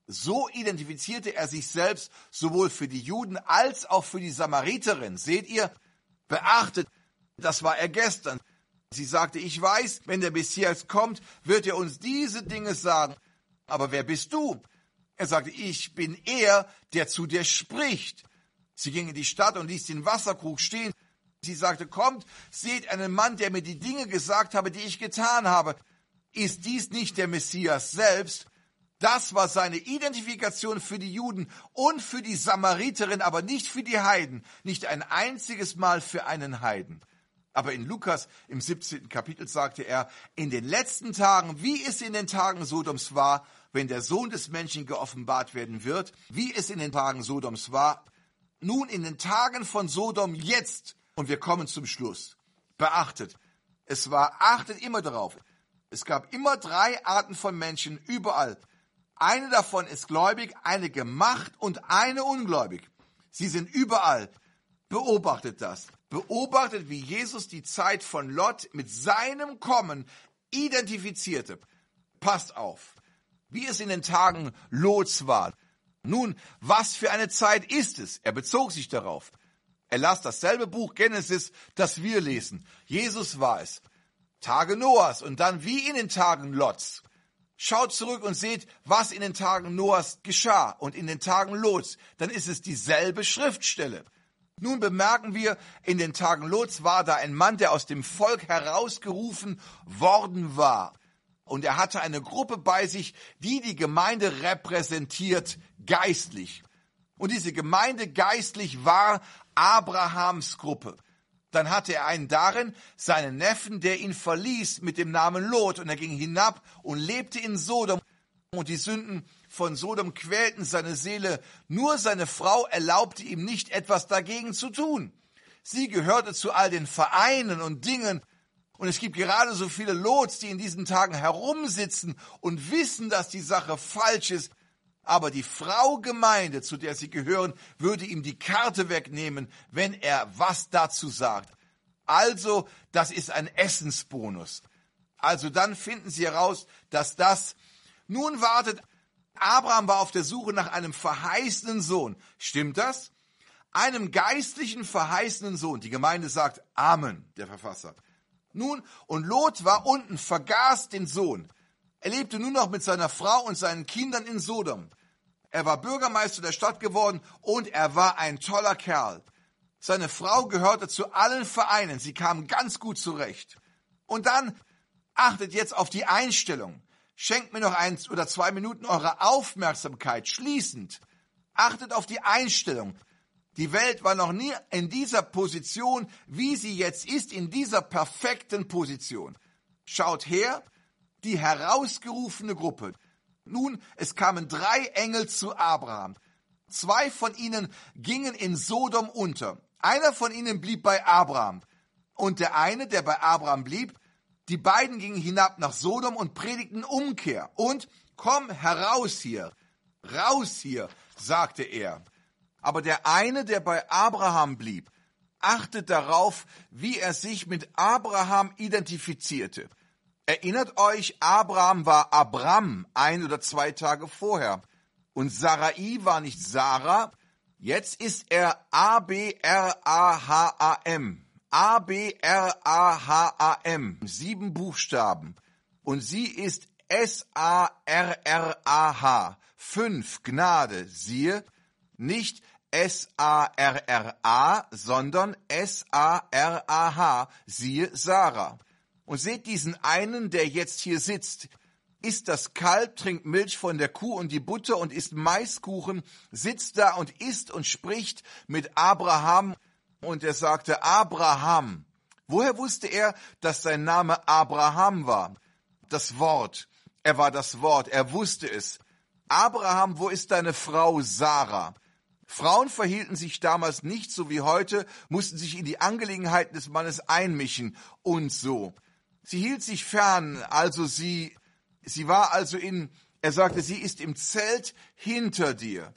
So identifizierte er sich selbst sowohl für die Juden als auch für die Samariterin. Seht ihr? Beachtet, das war er gestern. Sie sagte, ich weiß, wenn der Messias kommt, wird er uns diese Dinge sagen. Aber wer bist du? Er sagte, ich bin er, der zu dir spricht. Sie ging in die Stadt und ließ den Wasserkrug stehen. Sie sagte, kommt, seht einen Mann, der mir die Dinge gesagt habe, die ich getan habe. Ist dies nicht der Messias selbst? Das war seine Identifikation für die Juden und für die Samariterin, aber nicht für die Heiden. Nicht ein einziges Mal für einen Heiden. Aber in Lukas im siebzehnten Kapitel sagte er, in den letzten Tagen, wie es in den Tagen Sodoms war, wenn der Sohn des Menschen geoffenbart werden wird, wie es in den Tagen Sodoms war, nun in den Tagen von Sodom jetzt. Und wir kommen zum Schluss. Beachtet, es war, achtet immer darauf, es gab immer drei Arten von Menschen überall. Eine davon ist gläubig, eine gemacht und eine ungläubig. Sie sind überall. Beobachtet das. Beobachtet, wie Jesus die Zeit von Lot mit seinem Kommen identifizierte. Passt auf, wie es in den Tagen Lots war. Nun, was für eine Zeit ist es? Er bezog sich darauf. Er las dasselbe Buch Genesis, das wir lesen. Jesus war es. Tage Noahs und dann wie in den Tagen Lots. Schaut zurück und seht, was in den Tagen Noahs geschah und in den Tagen Lots. Dann ist es dieselbe Schriftstelle. Nun bemerken wir, in den Tagen Lots war da ein Mann, der aus dem Volk herausgerufen worden war. Und er hatte eine Gruppe bei sich, die die Gemeinde repräsentiert, geistlich. Und diese Gemeinde geistlich war Abrahams Gruppe. Dann hatte er einen darin, seinen Neffen, der ihn verließ mit dem Namen Lot. Und er ging hinab und lebte in Sodom. Und die Sünden von Sodom quälten seine Seele. Nur seine Frau erlaubte ihm nicht, etwas dagegen zu tun. Sie gehörte zu all den Vereinen und Dingen. Und es gibt gerade so viele Lots, die in diesen Tagen herumsitzen und wissen, dass die Sache falsch ist. Aber die Frau Gemeinde, zu der sie gehören, würde ihm die Karte wegnehmen, wenn er was dazu sagt. Also, das ist ein Essensbonus. Also dann finden sie heraus, dass das... Nun wartet, Abraham war auf der Suche nach einem verheißenen Sohn. Stimmt das? Einem geistlichen verheißenen Sohn. Die Gemeinde sagt Amen, der Verfasser. Nun, und Lot war unten, vergaß den Sohn. Er lebte nur noch mit seiner Frau und seinen Kindern in Sodom. Er war Bürgermeister der Stadt geworden und er war ein toller Kerl. Seine Frau gehörte zu allen Vereinen. Sie kamen ganz gut zurecht. Und dann achtet jetzt auf die Einstellung. Schenkt mir noch eins oder zwei Minuten eurer Aufmerksamkeit. Schließend. Achtet auf die Einstellung. Die Welt war noch nie in dieser Position, wie sie jetzt ist, in dieser perfekten Position. Schaut her, die herausgerufene Gruppe. Nun, es kamen drei Engel zu Abraham. Zwei von ihnen gingen in Sodom unter. Einer von ihnen blieb bei Abraham. Und der eine, der bei Abraham blieb, die beiden gingen hinab nach Sodom und predigten Umkehr. Und komm heraus hier, raus hier, sagte er. Aber der eine, der bei Abraham blieb, achtet darauf, wie er sich mit Abraham identifizierte. Erinnert euch, Abraham war Abram ein oder zwei Tage vorher. Und Sarai war nicht Sarah. Jetzt ist er A B R A H A M. A B R A H A M. Sieben Buchstaben. Und sie ist S A R R A H. Fünf, Gnade. Siehe, nicht S A R R A, sondern S A R A H. Siehe, Sarah. Und seht diesen einen, der jetzt hier sitzt. Isst das Kalb, trinkt Milch von der Kuh und die Butter und isst Maiskuchen, sitzt da und isst und spricht mit Abraham. Und er sagte, Abraham. Woher wusste er, dass sein Name Abraham war? Das Wort. Er war das Wort. Er wusste es. Abraham, wo ist deine Frau Sarah? Frauen verhielten sich damals nicht so wie heute, mussten sich in die Angelegenheiten des Mannes einmischen und so. Sie hielt sich fern, also sie, sie war also in, er sagte, sie ist im Zelt hinter dir.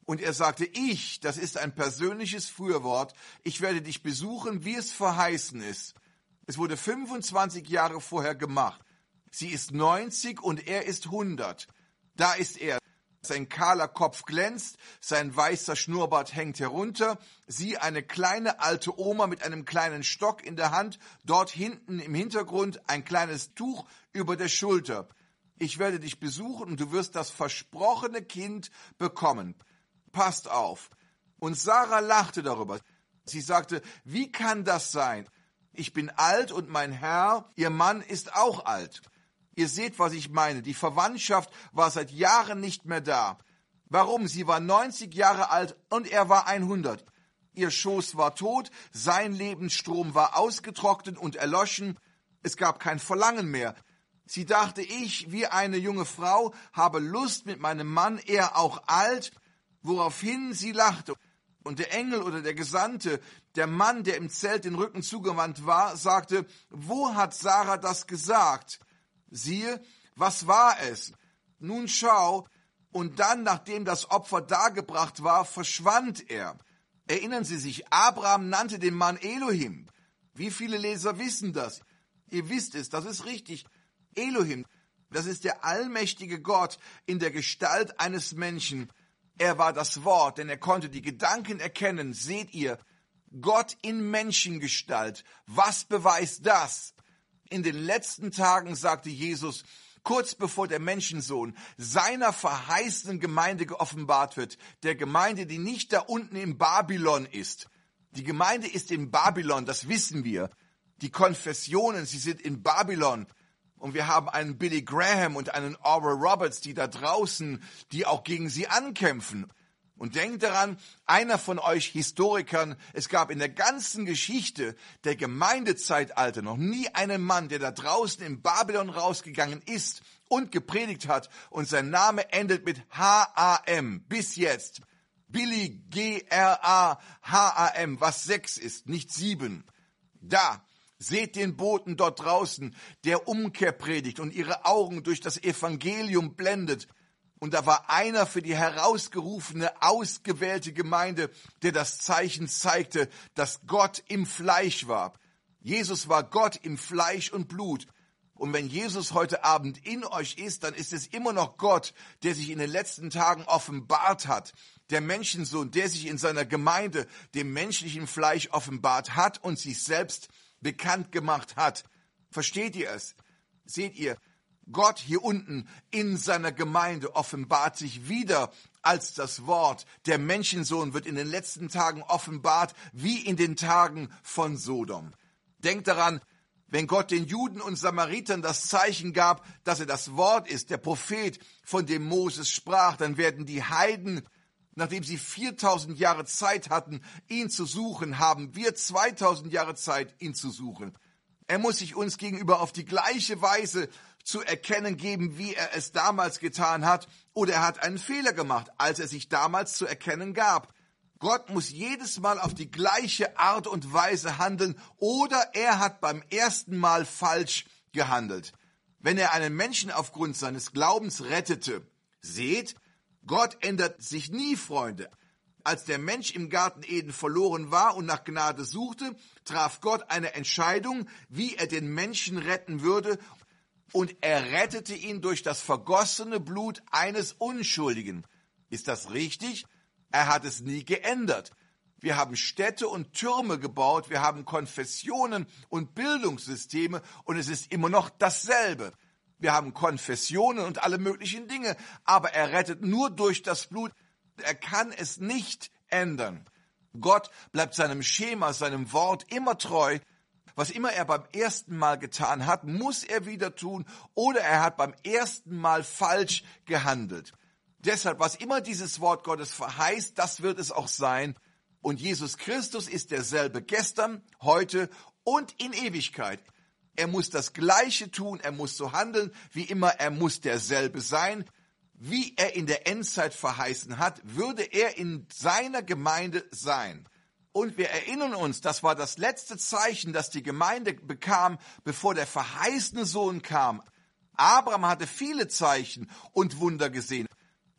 Und er sagte, ich, das ist ein persönliches Fürwort, ich werde dich besuchen, wie es verheißen ist. Es wurde fünfundzwanzig Jahre vorher gemacht. Sie ist neunzig und er ist hundert. Da ist er. Sein kahler Kopf glänzt, sein weißer Schnurrbart hängt herunter, sie eine kleine alte Oma mit einem kleinen Stock in der Hand, dort hinten im Hintergrund ein kleines Tuch über der Schulter. Ich werde dich besuchen und du wirst das versprochene Kind bekommen. Passt auf. Und Sarah lachte darüber. Sie sagte, wie kann das sein? Ich bin alt und mein Herr, ihr Mann, ist auch alt. Ihr seht, was ich meine. Die Verwandtschaft war seit Jahren nicht mehr da. Warum? Sie war neunzig Jahre alt und er war hundert. Ihr Schoß war tot, sein Lebensstrom war ausgetrocknet und erloschen. Es gab kein Verlangen mehr. Sie dachte, ich, wie eine junge Frau, habe Lust mit meinem Mann, er auch alt, woraufhin sie lachte. Und der Engel oder der Gesandte, der Mann, der im Zelt den Rücken zugewandt war, sagte, wo hat Sarah das gesagt? Siehe, was war es? Nun schau, und dann, nachdem das Opfer dargebracht war, verschwand er. Erinnern Sie sich, Abraham nannte den Mann Elohim. Wie viele Leser wissen das? Ihr wisst es, das ist richtig. Elohim, das ist der allmächtige Gott in der Gestalt eines Menschen. Er war das Wort, denn er konnte die Gedanken erkennen. Seht ihr, Gott in Menschengestalt. Was beweist das? In den letzten Tagen sagte Jesus, kurz bevor der Menschensohn seiner verheißenen Gemeinde geoffenbart wird, der Gemeinde, die nicht da unten in Babylon ist. Die Gemeinde ist in Babylon, das wissen wir. Die Konfessionen, sie sind in Babylon. Und wir haben einen Billy Graham und einen Oral Roberts, die da draußen, die auch gegen sie ankämpfen. Und denkt daran, einer von euch Historikern, es gab in der ganzen Geschichte der Gemeindezeitalter noch nie einen Mann, der da draußen in Babylon rausgegangen ist und gepredigt hat und sein Name endet mit H A M bis jetzt. Billy G R A H A M, was sechs ist, nicht sieben. Da. Seht den Boten dort draußen, der Umkehr predigt und ihre Augen durch das Evangelium blendet. Und da war einer für die herausgerufene, ausgewählte Gemeinde, der das Zeichen zeigte, dass Gott im Fleisch war. Jesus war Gott im Fleisch und Blut. Und wenn Jesus heute Abend in euch ist, dann ist es immer noch Gott, der sich in den letzten Tagen offenbart hat. Der Menschensohn, der sich in seiner Gemeinde dem menschlichen Fleisch offenbart hat und sich selbst bekannt gemacht hat. Versteht ihr es? Seht ihr, Gott hier unten in seiner Gemeinde offenbart sich wieder als das Wort. Der Menschensohn wird in den letzten Tagen offenbart, wie in den Tagen von Sodom. Denkt daran, wenn Gott den Juden und Samaritern das Zeichen gab, dass er das Wort ist, der Prophet, von dem Moses sprach, dann werden die Heiden, nachdem sie viertausend Jahre Zeit hatten, ihn zu suchen, haben wir zweitausend Jahre Zeit, ihn zu suchen. Er muss sich uns gegenüber auf die gleiche Weise zu erkennen geben, wie er es damals getan hat, oder er hat einen Fehler gemacht, als er sich damals zu erkennen gab. Gott muss jedes Mal auf die gleiche Art und Weise handeln, oder er hat beim ersten Mal falsch gehandelt. Wenn er einen Menschen aufgrund seines Glaubens rettete, seht, Gott ändert sich nie, Freunde. Als der Mensch im Garten Eden verloren war und nach Gnade suchte, traf Gott eine Entscheidung, wie er den Menschen retten würde, und er rettete ihn durch das vergossene Blut eines Unschuldigen. Ist das richtig? Er hat es nie geändert. Wir haben Städte und Türme gebaut, wir haben Konfessionen und Bildungssysteme und es ist immer noch dasselbe. Wir haben Konfessionen und alle möglichen Dinge, aber er rettet nur durch das Blut. Er kann es nicht ändern. Gott bleibt seinem Schema, seinem Wort immer treu. Was immer er beim ersten Mal getan hat, muss er wieder tun, oder er hat beim ersten Mal falsch gehandelt. Deshalb, was immer dieses Wort Gottes verheißt, das wird es auch sein. Und Jesus Christus ist derselbe gestern, heute und in Ewigkeit. Er muss das Gleiche tun, er muss so handeln, wie immer, er muss derselbe sein. Wie er in der Endzeit verheißen hat, würde er in seiner Gemeinde sein. Und wir erinnern uns, das war das letzte Zeichen, das die Gemeinde bekam, bevor der verheißene Sohn kam. Abraham hatte viele Zeichen und Wunder gesehen.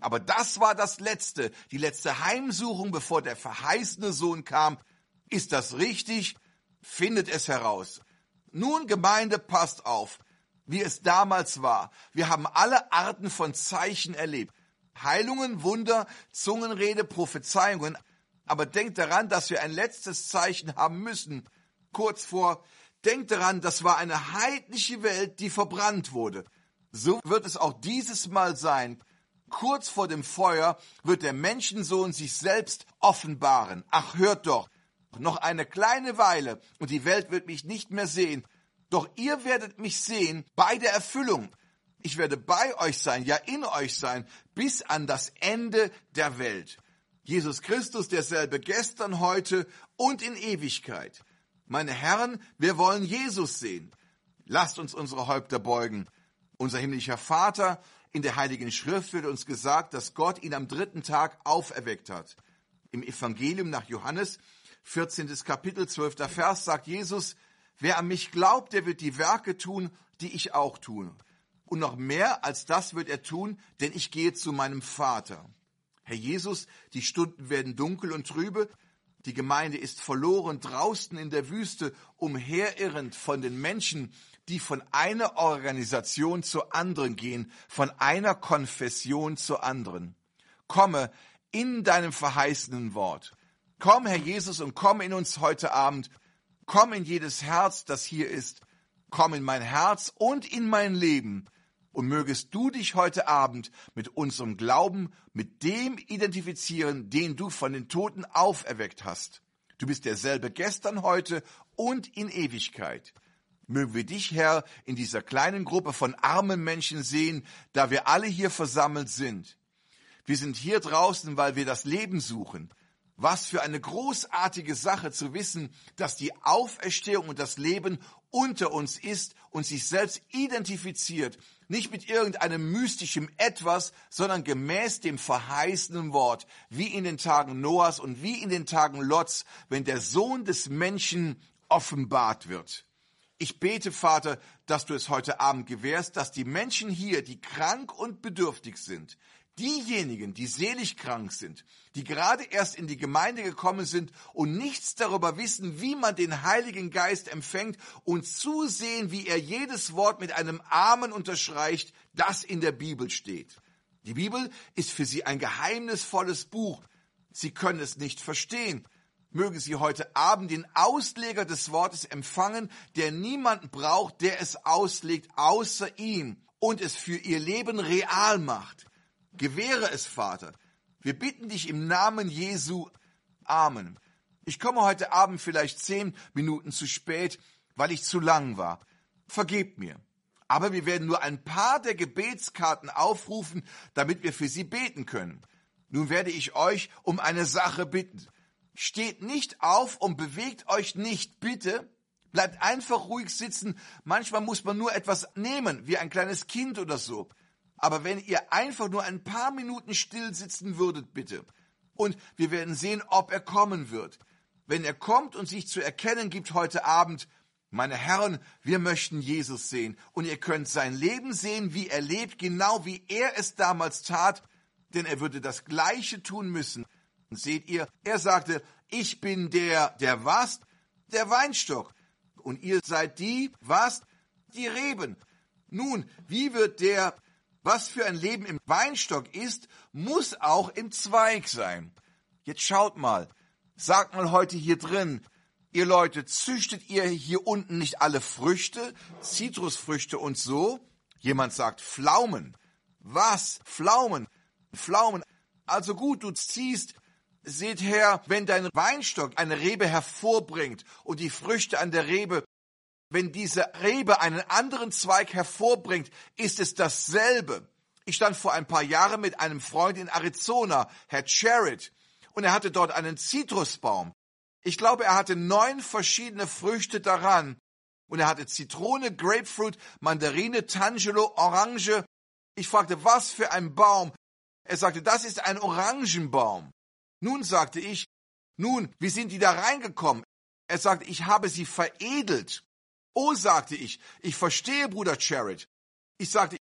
Aber das war das Letzte, die letzte Heimsuchung, bevor der verheißene Sohn kam. Ist das richtig? Findet es heraus. Nun, Gemeinde, passt auf, wie es damals war. Wir haben alle Arten von Zeichen erlebt. Heilungen, Wunder, Zungenrede, Prophezeiungen. Aber denkt daran, dass wir ein letztes Zeichen haben müssen. Kurz vor, denkt daran, das war eine heidnische Welt, die verbrannt wurde. So wird es auch dieses Mal sein. Kurz vor dem Feuer wird der Menschensohn sich selbst offenbaren. Ach, hört doch, noch eine kleine Weile und die Welt wird mich nicht mehr sehen. Doch ihr werdet mich sehen bei der Erfüllung. Ich werde bei euch sein, ja in euch sein, bis an das Ende der Welt. Jesus Christus, derselbe gestern, heute und in Ewigkeit. Meine Herren, wir wollen Jesus sehen. Lasst uns unsere Häupter beugen. Unser himmlischer Vater, in der Heiligen Schrift wird uns gesagt, dass Gott ihn am dritten Tag auferweckt hat. Im Evangelium nach Johannes, vierzehntes Kapitel, zwölfter Vers, sagt Jesus, wer an mich glaubt, der wird die Werke tun, die ich auch tue. Und noch mehr als das wird er tun, denn ich gehe zu meinem Vater. Herr Jesus, die Stunden werden dunkel und trübe, die Gemeinde ist verloren, draußen in der Wüste, umherirrend von den Menschen, die von einer Organisation zur anderen gehen, von einer Konfession zur anderen. Komme in deinem verheißenen Wort. Komm, Herr Jesus, und komm in uns heute Abend. Komm in jedes Herz, das hier ist. Komm in mein Herz und in mein Leben. Und mögest du dich heute Abend mit unserem Glauben, mit dem identifizieren, den du von den Toten auferweckt hast. Du bist derselbe gestern, heute und in Ewigkeit. Mögen wir dich, Herr, in dieser kleinen Gruppe von armen Menschen sehen, da wir alle hier versammelt sind. Wir sind hier draußen, weil wir das Leben suchen. Was für eine großartige Sache zu wissen, dass die Auferstehung und das Leben unter uns ist und sich selbst identifiziert, nicht mit irgendeinem mystischen Etwas, sondern gemäß dem verheißenen Wort, wie in den Tagen Noahs und wie in den Tagen Lots, wenn der Sohn des Menschen offenbart wird. Ich bete, Vater, dass du es heute Abend gewährst, dass die Menschen hier, die krank und bedürftig sind, diejenigen, die seelisch krank sind, die gerade erst in die Gemeinde gekommen sind und nichts darüber wissen, wie man den Heiligen Geist empfängt und zusehen, wie er jedes Wort mit einem Amen unterstreicht, das in der Bibel steht. Die Bibel ist für sie ein geheimnisvolles Buch. Sie können es nicht verstehen. Mögen Sie heute Abend den Ausleger des Wortes empfangen, der niemanden braucht, der es auslegt, außer ihm und es für ihr Leben real macht. Gewähre es, Vater. Wir bitten dich im Namen Jesu. Amen. Ich komme heute Abend vielleicht zehn Minuten zu spät, weil ich zu lang war. Vergebt mir. Aber wir werden nur ein paar der Gebetskarten aufrufen, damit wir für Sie beten können. Nun werde ich euch um eine Sache bitten. Steht nicht auf und bewegt euch nicht, bitte. Bleibt einfach ruhig sitzen. Manchmal muss man nur etwas nehmen, wie ein kleines Kind oder so. Aber wenn ihr einfach nur ein paar Minuten still sitzen würdet, bitte. Und wir werden sehen, ob er kommen wird. Wenn er kommt und sich zu erkennen gibt heute Abend, meine Herren, wir möchten Jesus sehen. Und ihr könnt sein Leben sehen, wie er lebt, genau wie er es damals tat. Denn er würde das Gleiche tun müssen. Und seht ihr, er sagte, ich bin der, der was? Der Weinstock. Und ihr seid die, was? Die Reben. Nun, wie wird der, was für ein Leben im Weinstock ist, muss auch im Zweig sein. Jetzt schaut mal, sagt mal heute hier drin, ihr Leute, züchtet ihr hier unten nicht alle Früchte, Zitrusfrüchte und so? Jemand sagt Pflaumen. Was? Pflaumen? Pflaumen. Also gut, du ziehst, seht her, wenn dein Weinstock eine Rebe hervorbringt und die Früchte an der Rebe, wenn diese Rebe einen anderen Zweig hervorbringt, ist es dasselbe. Ich stand vor ein paar Jahren mit einem Freund in Arizona, Herr Jarrett, und er hatte dort einen Zitrusbaum. Ich glaube, er hatte neun verschiedene Früchte daran. Und er hatte Zitrone, Grapefruit, Mandarine, Tangelo, Orange. Ich fragte, was für ein Baum? Er sagte, das ist ein Orangenbaum. Nun, sagte ich, nun, wie sind die da reingekommen? Er sagte, ich habe sie veredelt. Oh, sagte ich, ich verstehe, Bruder Jarrett. Ich sagte,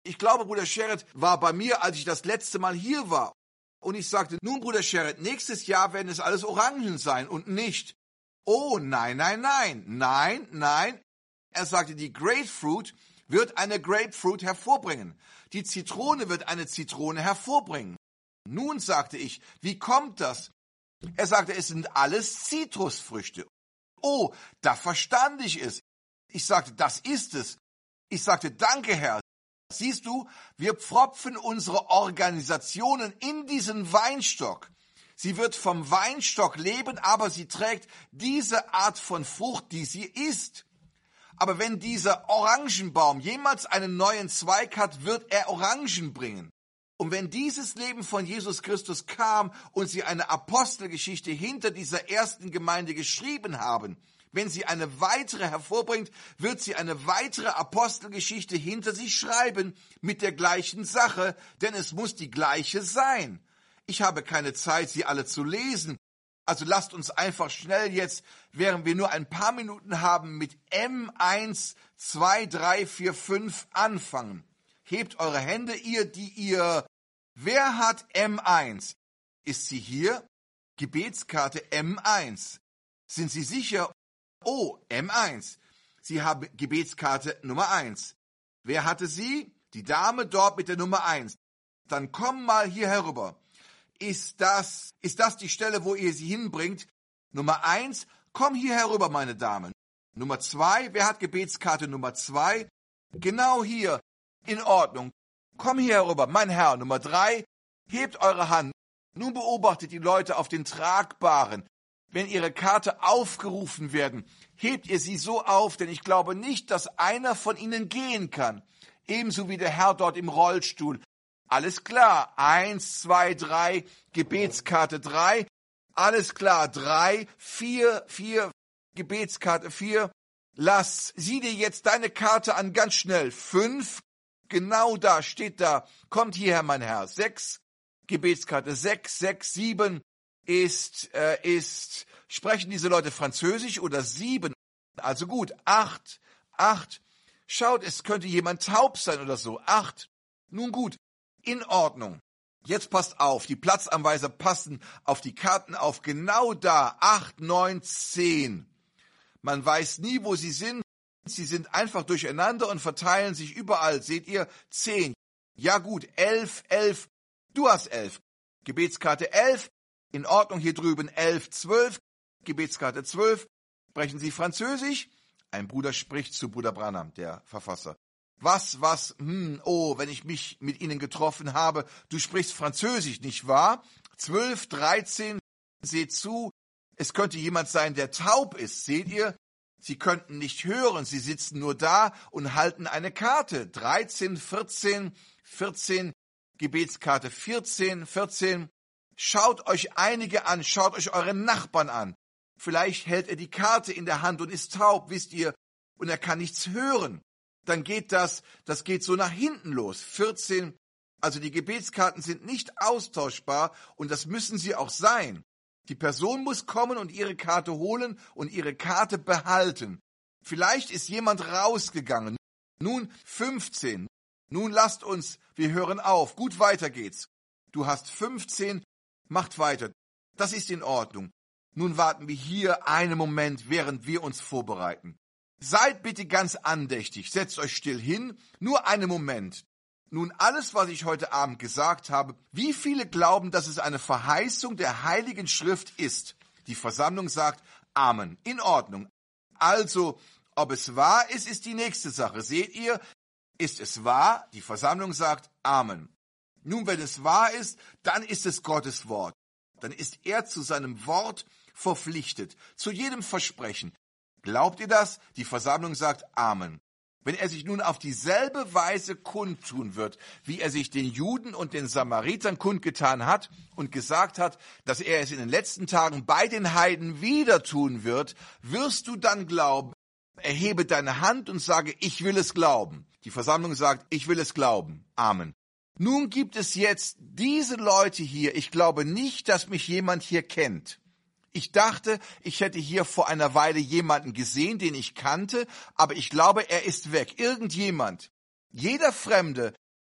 Ich glaube, Bruder Sherrod war bei mir, als ich das letzte Mal hier war. Und ich sagte, nun Bruder Sherrod, nächstes Jahr werden es alles Orangen sein und nicht. Oh, nein, nein, nein, nein, nein. Er sagte, die Grapefruit wird eine Grapefruit hervorbringen. Die Zitrone wird eine Zitrone hervorbringen. Nun, sagte ich, wie kommt das? Er sagte, es sind alles Zitrusfrüchte. Oh, da verstand ich es. Ich sagte, das ist es. Ich sagte, danke, Herr. Siehst du, wir pfropfen unsere Organisationen in diesen Weinstock. Sie wird vom Weinstock leben, aber sie trägt diese Art von Frucht, die sie isst. Aber wenn dieser Orangenbaum jemals einen neuen Zweig hat, wird er Orangen bringen. Und wenn dieses Leben von Jesus Christus kam und sie eine Apostelgeschichte hinter dieser ersten Gemeinde geschrieben haben, wenn sie eine weitere hervorbringt, wird sie eine weitere Apostelgeschichte hinter sich schreiben mit der gleichen Sache, denn es muss die gleiche sein. Ich habe keine Zeit, sie alle zu lesen. Also lasst uns einfach schnell jetzt, während wir nur ein paar Minuten haben, mit M eins, zwei, drei, vier, fünf anfangen. Hebt eure Hände, ihr, die ihr... Wer hat M eins? Ist sie hier? Gebetskarte M eins. Sind Sie sicher? Oh, M eins. Sie haben Gebetskarte Nummer eins. Wer hatte sie? Die Dame dort mit der Nummer eins. Dann komm mal hier herüber. Ist das, ist das die Stelle, wo ihr sie hinbringt? Nummer eins, komm hier herüber, meine Damen. Nummer zwei, wer hat Gebetskarte Nummer zwei? Genau hier. In Ordnung. Komm hier herüber, mein Herr. Nummer drei, hebt eure Hand. Nun beobachtet die Leute auf den Tragbaren. Wenn ihre Karte aufgerufen werden, hebt ihr sie so auf, denn ich glaube nicht, dass einer von ihnen gehen kann. Ebenso wie der Herr dort im Rollstuhl. Alles klar, eins, zwei, drei, Gebetskarte drei, alles klar, drei, vier, vier, Gebetskarte vier, lass, sieh dir jetzt deine Karte an, ganz schnell, fünf, genau da, steht da, kommt hierher, mein Herr, sechs, Gebetskarte sechs, sechs, sieben, ist, äh, ist, sprechen diese Leute Französisch oder sieben, also gut, acht, acht, schaut, es könnte jemand taub sein oder so, acht, nun gut, in Ordnung. Jetzt passt auf, die Platzanweiser passen auf die Karten auf, genau da, acht, neun, zehn. Man weiß nie, wo sie sind. Sie sind einfach durcheinander und verteilen sich überall. Seht ihr? zehn. Ja gut, elf, elf. Du hast elf. Gebetskarte elf. In Ordnung hier drüben, elf, zwölf. Gebetskarte zwölf. Sprechen Sie Französisch? Ein Bruder spricht zu Bruder Branham, der Verfasser. Was, was, hm, oh, wenn ich mich mit Ihnen getroffen habe, du sprichst Französisch, nicht wahr? zwölf, dreizehn, seht zu, es könnte jemand sein, der taub ist, seht ihr? Sie könnten nicht hören, sie sitzen nur da und halten eine Karte. dreizehn, vierzehn, vierzehn, Gebetskarte vierzehn, vierzehn. Schaut euch einige an, schaut euch eure Nachbarn an. Vielleicht hält er die Karte in der Hand und ist taub, wisst ihr, und er kann nichts hören. Dann geht das, das geht so nach hinten los. vierzehn, also die Gebetskarten sind nicht austauschbar und das müssen sie auch sein. Die Person muss kommen und ihre Karte holen und ihre Karte behalten. Vielleicht ist jemand rausgegangen. Nun fünfzehn. Nun lasst uns, wir hören auf. Gut, weiter geht's. Du hast fünfzehn, macht weiter. Das ist in Ordnung. Nun warten wir hier einen Moment, während wir uns vorbereiten. Seid bitte ganz andächtig, setzt euch still hin, nur einen Moment. Nun, alles, was ich heute Abend gesagt habe, wie viele glauben, dass es eine Verheißung der Heiligen Schrift ist? Die Versammlung sagt Amen. In Ordnung. Also, ob es wahr ist, ist die nächste Sache. Seht ihr, ist es wahr? Die Versammlung sagt Amen. Nun, wenn es wahr ist, dann ist es Gottes Wort. Dann ist er zu seinem Wort verpflichtet, zu jedem Versprechen. Glaubt ihr das? Die Versammlung sagt Amen. Wenn er sich nun auf dieselbe Weise kundtun wird, wie er sich den Juden und den Samaritern kundgetan hat und gesagt hat, dass er es in den letzten Tagen bei den Heiden wieder tun wird, wirst du dann glauben. Erhebe deine Hand und sage, ich will es glauben. Die Versammlung sagt, ich will es glauben. Amen. Nun gibt es jetzt diese Leute hier. Ich glaube nicht, dass mich jemand hier kennt. Ich dachte, ich hätte hier vor einer Weile jemanden gesehen, den ich kannte, aber ich glaube, er ist weg. Irgendjemand. Jeder Fremde,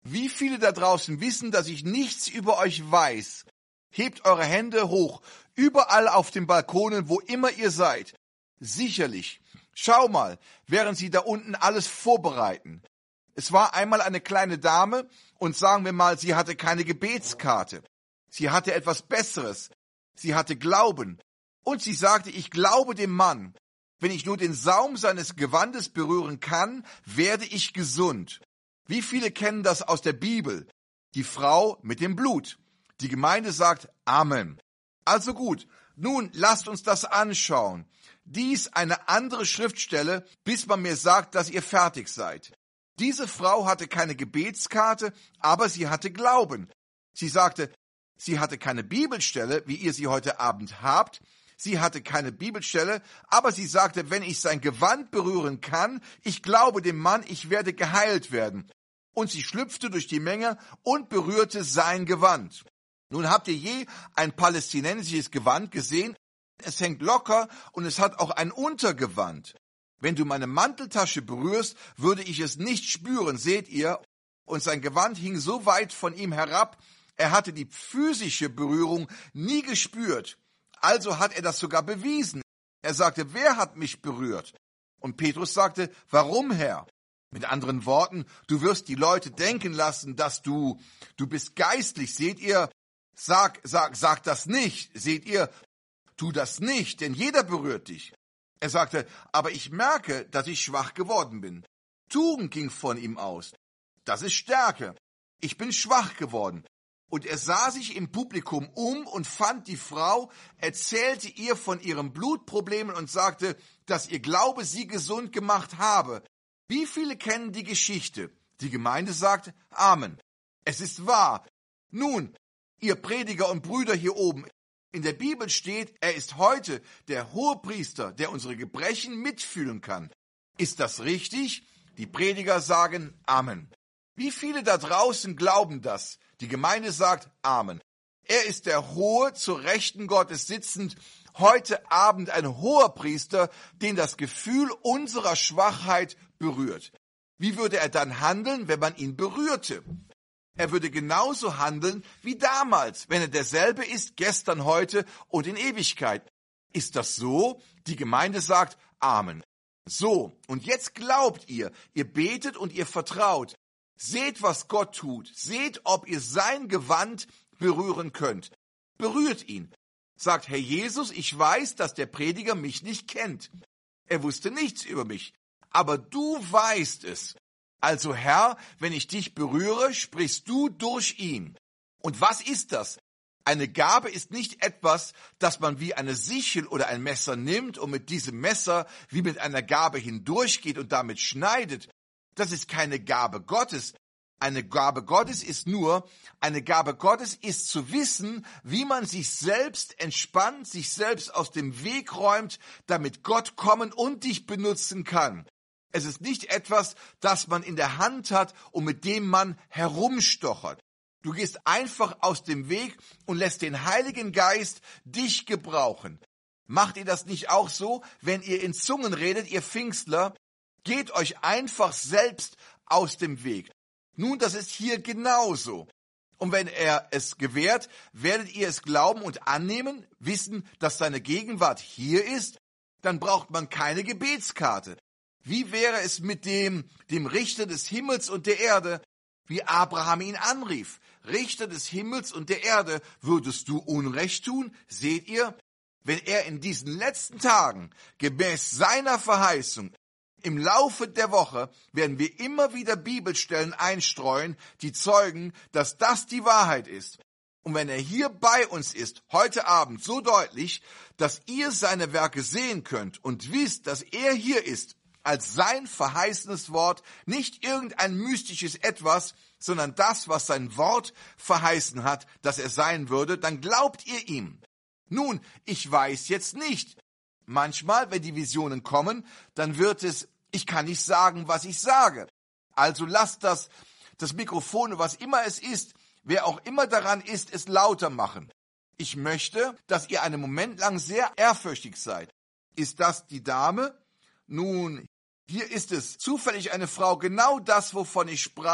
Wie viele da draußen wissen, dass ich nichts über euch weiß? Hebt eure Hände hoch, überall auf den Balkonen, wo immer ihr seid. Sicherlich. Schau mal, während sie da unten alles vorbereiten. Es war einmal eine kleine Dame und sagen wir mal, sie hatte keine Gebetskarte. Sie hatte etwas Besseres. Sie hatte Glauben. Und sie sagte, ich glaube dem Mann. Wenn ich nur den Saum seines Gewandes berühren kann, werde ich gesund. Wie viele kennen das aus der Bibel? Die Frau mit dem Blut. Die Gemeinde sagt Amen. Also gut, nun lasst uns das anschauen. Dies eine andere Schriftstelle, bis man mir sagt, dass ihr fertig seid. Diese Frau hatte keine Gebetskarte, aber sie hatte Glauben. Sie sagte, sie hatte keine Bibelstelle, wie ihr sie heute Abend habt. Sie hatte keine Bibelstelle, aber sie sagte, wenn ich sein Gewand berühren kann, ich glaube dem Mann, ich werde geheilt werden. Und sie schlüpfte durch die Menge und berührte sein Gewand. Nun habt ihr je ein palästinensisches Gewand gesehen? Es hängt locker und es hat auch ein Untergewand. Wenn du meine Manteltasche berührst, würde ich es nicht spüren, seht ihr? Und sein Gewand hing so weit von ihm herab, er hatte die physische Berührung nie gespürt. Also hat er das sogar bewiesen. Er sagte, wer hat mich berührt? Und Petrus sagte, warum, Herr? Mit anderen Worten, du wirst die Leute denken lassen, dass du, du bist geistlich, seht ihr? Sag, sag, sag das nicht, seht ihr? Tu das nicht, denn jeder berührt dich. Er sagte, aber ich merke, dass ich schwach geworden bin. Tugend ging von ihm aus. Das ist Stärke. Ich bin schwach geworden. Und er sah sich im Publikum um und fand die Frau, erzählte ihr von ihren Blutproblemen und sagte, dass ihr Glaube sie gesund gemacht habe. Wie viele kennen die Geschichte? Die Gemeinde sagt Amen. Es ist wahr. Nun, ihr Prediger und Brüder hier oben, in der Bibel steht, er ist heute der Hohepriester, der unsere Gebrechen mitfühlen kann. Ist das richtig? Die Prediger sagen Amen. Wie viele da draußen glauben das? Die Gemeinde sagt Amen. Er ist der Hohe, zur Rechten Gottes sitzend, heute Abend ein Hohepriester, den das Gefühl unserer Schwachheit berührt. Wie würde er dann handeln, wenn man ihn berührte? Er würde genauso handeln wie damals, wenn er derselbe ist, gestern, heute und in Ewigkeit. Ist das so? Die Gemeinde sagt Amen. So, und jetzt glaubt ihr, ihr betet und ihr vertraut. Seht, was Gott tut. Seht, ob ihr sein Gewand berühren könnt. Berührt ihn. Sagt, Herr Jesus, ich weiß, dass der Prediger mich nicht kennt. Er wusste nichts über mich. Aber du weißt es. Also Herr, wenn ich dich berühre, sprichst du durch ihn. Und was ist das? Eine Gabe ist nicht etwas, das man wie eine Sichel oder ein Messer nimmt und mit diesem Messer wie mit einer Gabe hindurchgeht und damit schneidet. Das ist keine Gabe Gottes. Eine Gabe Gottes ist nur, eine Gabe Gottes ist zu wissen, wie man sich selbst entspannt, sich selbst aus dem Weg räumt, damit Gott kommen und dich benutzen kann. Es ist nicht etwas, das man in der Hand hat und mit dem man herumstochert. Du gehst einfach aus dem Weg und lässt den Heiligen Geist dich gebrauchen. Macht ihr das nicht auch so, wenn ihr in Zungen redet, ihr Pfingstler? Geht euch einfach selbst aus dem Weg. Nun, das ist hier genauso. Und wenn er es gewährt, werdet ihr es glauben und annehmen, wissen, dass seine Gegenwart hier ist? Dann braucht man keine Gebetskarte. Wie wäre es mit dem, dem Richter des Himmels und der Erde, wie Abraham ihn anrief? Richter des Himmels und der Erde, würdest du Unrecht tun? Seht ihr? Wenn er in diesen letzten Tagen, gemäß seiner Verheißung, im Laufe der Woche werden wir immer wieder Bibelstellen einstreuen, die zeugen, dass das die Wahrheit ist. Und wenn er hier bei uns ist, heute Abend so deutlich, dass ihr seine Werke sehen könnt und wisst, dass er hier ist, als sein verheißenes Wort, nicht irgendein mystisches Etwas, sondern das, was sein Wort verheißen hat, dass er sein würde, dann glaubt ihr ihm. Nun, ich weiß jetzt nicht. Manchmal, wenn die Visionen kommen, dann wird es, ich kann nicht sagen, was ich sage. Also lasst das, das Mikrofon, was immer es ist, wer auch immer daran ist, es lauter machen. Ich möchte, dass ihr einen Moment lang sehr ehrfürchtig seid. Ist das die Dame? Nun, hier ist es zufällig eine Frau, genau das, wovon ich sprach,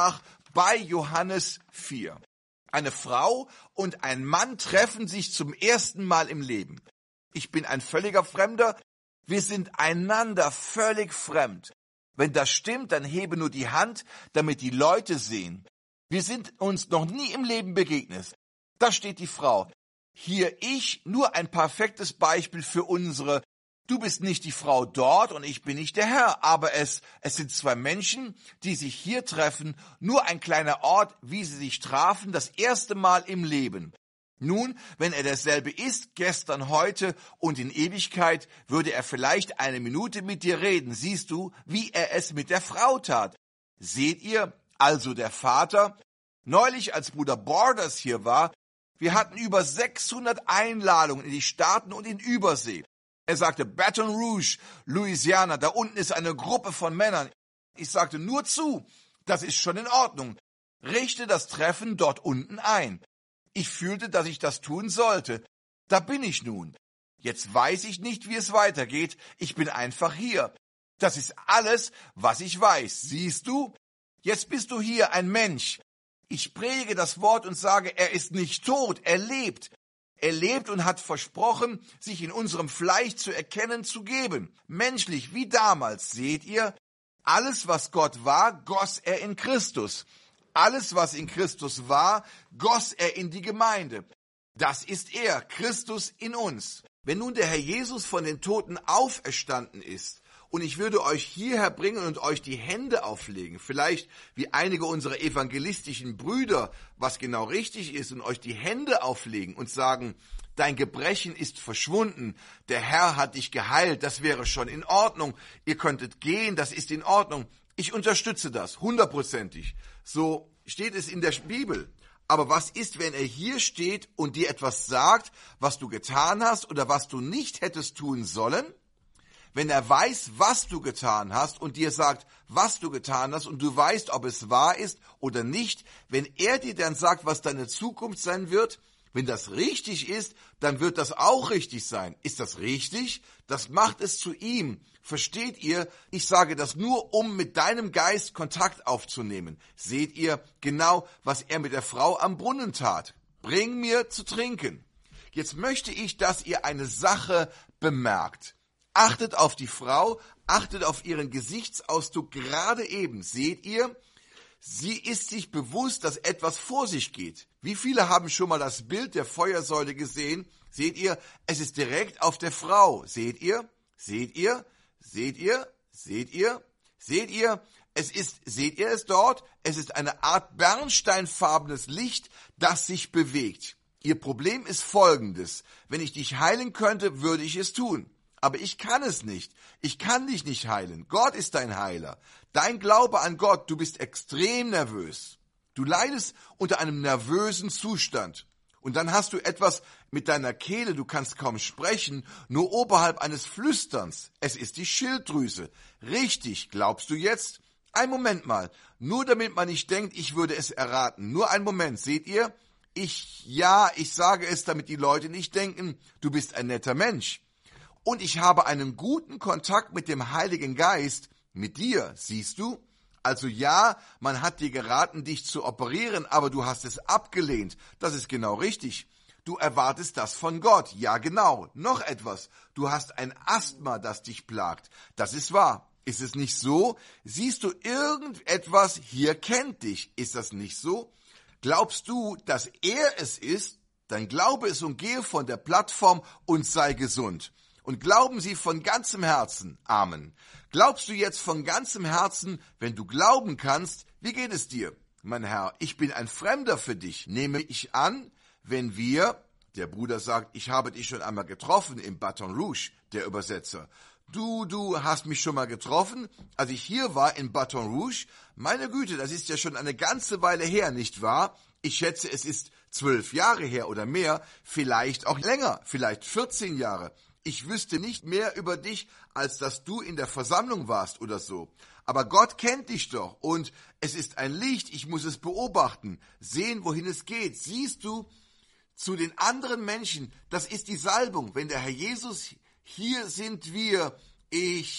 bei Johannes vier. Eine Frau und ein Mann treffen sich zum ersten Mal im Leben. Ich bin ein völliger Fremder. Wir sind einander völlig fremd. Wenn das stimmt, dann hebe nur die Hand, damit die Leute sehen. Wir sind uns noch nie im Leben begegnet. Da steht die Frau. Hier ich, nur ein perfektes Beispiel für unsere. Du bist nicht die Frau dort und ich bin nicht der Herr, aber es, es sind zwei Menschen, die sich hier treffen, nur ein kleiner Ort, wie sie sich trafen, das erste Mal im Leben. Nun, wenn er derselbe ist, gestern, heute und in Ewigkeit, würde er vielleicht eine Minute mit dir reden. Siehst du, wie er es mit der Frau tat? Seht ihr, also der Vater? Neulich, als Bruder Borders hier war, wir hatten über sechshundert Einladungen in die Staaten und in Übersee. Er sagte, Baton Rouge, Louisiana, da unten ist eine Gruppe von Männern. Ich sagte, nur zu, das ist schon in Ordnung. Richte das Treffen dort unten ein. Ich fühlte, dass ich das tun sollte. Da bin ich nun. Jetzt weiß ich nicht, wie es weitergeht. Ich bin einfach hier. Das ist alles, was ich weiß. Siehst du? Jetzt bist du hier, ein Mensch. Ich predige das Wort und sage, er ist nicht tot, er lebt. Er lebt und hat versprochen, sich in unserem Fleisch zu erkennen, zu geben. Menschlich, wie damals, seht ihr? Alles, was Gott war, goss er in Christus. Alles, was in Christus war, goss er in die Gemeinde. Das ist er, Christus in uns. Wenn nun der Herr Jesus von den Toten auferstanden ist, und ich würde euch hierher bringen und euch die Hände auflegen, vielleicht wie einige unserer evangelistischen Brüder, was genau richtig ist, und euch die Hände auflegen und sagen, dein Gebrechen ist verschwunden, der Herr hat dich geheilt, das wäre schon in Ordnung, ihr könntet gehen, das ist in Ordnung. Ich unterstütze das, hundertprozentig. So steht es in der Bibel. Aber was ist, wenn er hier steht und dir etwas sagt, was du getan hast oder was du nicht hättest tun sollen? Wenn er weiß, was du getan hast und dir sagt, was du getan hast und du weißt, ob es wahr ist oder nicht, wenn er dir dann sagt, was deine Zukunft sein wird, wenn das richtig ist, dann wird das auch richtig sein. Ist das richtig? Das macht es zu ihm. Versteht ihr? Ich sage das nur, um mit deinem Geist Kontakt aufzunehmen. Seht ihr genau, was er mit der Frau am Brunnen tat? Bring mir zu trinken. Jetzt möchte ich, dass ihr eine Sache bemerkt. Achtet auf die Frau, achtet auf ihren Gesichtsausdruck gerade eben. Seht ihr? Sie ist sich bewusst, dass etwas vor sich geht. Wie viele haben schon mal das Bild der Feuersäule gesehen? Seht ihr? Es ist direkt auf der Frau. Seht ihr? Seht ihr? Seht ihr? Seht ihr? Seht ihr? Es ist, seht ihr es dort? Es ist eine Art bernsteinfarbenes Licht, das sich bewegt. Ihr Problem ist folgendes. Wenn ich dich heilen könnte, würde ich es tun. Aber ich kann es nicht. Ich kann dich nicht heilen. Gott ist dein Heiler. Dein Glaube an Gott, du bist extrem nervös. Du leidest unter einem nervösen Zustand. Und dann hast du etwas mit deiner Kehle, du kannst kaum sprechen, nur oberhalb eines Flüsterns. Es ist die Schilddrüse. Richtig, glaubst du jetzt? Ein Moment mal, nur damit man nicht denkt, ich würde es erraten. Nur ein Moment, seht ihr? Ich, ja, ich sage es, damit die Leute nicht denken, du bist ein netter Mensch. Und ich habe einen guten Kontakt mit dem Heiligen Geist, mit dir, siehst du? Also ja, man hat dir geraten, dich zu operieren, aber du hast es abgelehnt. Das ist genau richtig. Du erwartest das von Gott. Ja, genau. Noch etwas. Du hast ein Asthma, das dich plagt. Das ist wahr. Ist es nicht so? Siehst du irgendetwas hier kennt dich? Ist das nicht so? Glaubst du, dass er es ist? Dann glaube es und gehe von der Plattform und sei gesund. Und glauben Sie von ganzem Herzen. Amen. Glaubst du jetzt von ganzem Herzen, wenn du glauben kannst, wie geht es dir? Mein Herr, ich bin ein Fremder für dich. Nehme ich an, wenn wir, der Bruder sagt, ich habe dich schon einmal getroffen im Baton Rouge, der Übersetzer. Du, du hast mich schon mal getroffen, als ich hier war in Baton Rouge. Meine Güte, das ist ja schon eine ganze Weile her, nicht wahr? Ich schätze, es ist zwölf Jahre her oder mehr, vielleicht auch länger, vielleicht vierzehn Jahre. Ich wüsste nicht mehr über dich, als dass du in der Versammlung warst oder so. Aber Gott kennt dich doch und es ist ein Licht, ich muss es beobachten, sehen, wohin es geht. Siehst du, zu den anderen Menschen, das ist die Salbung. Wenn der Herr Jesus, hier sind wir, ich,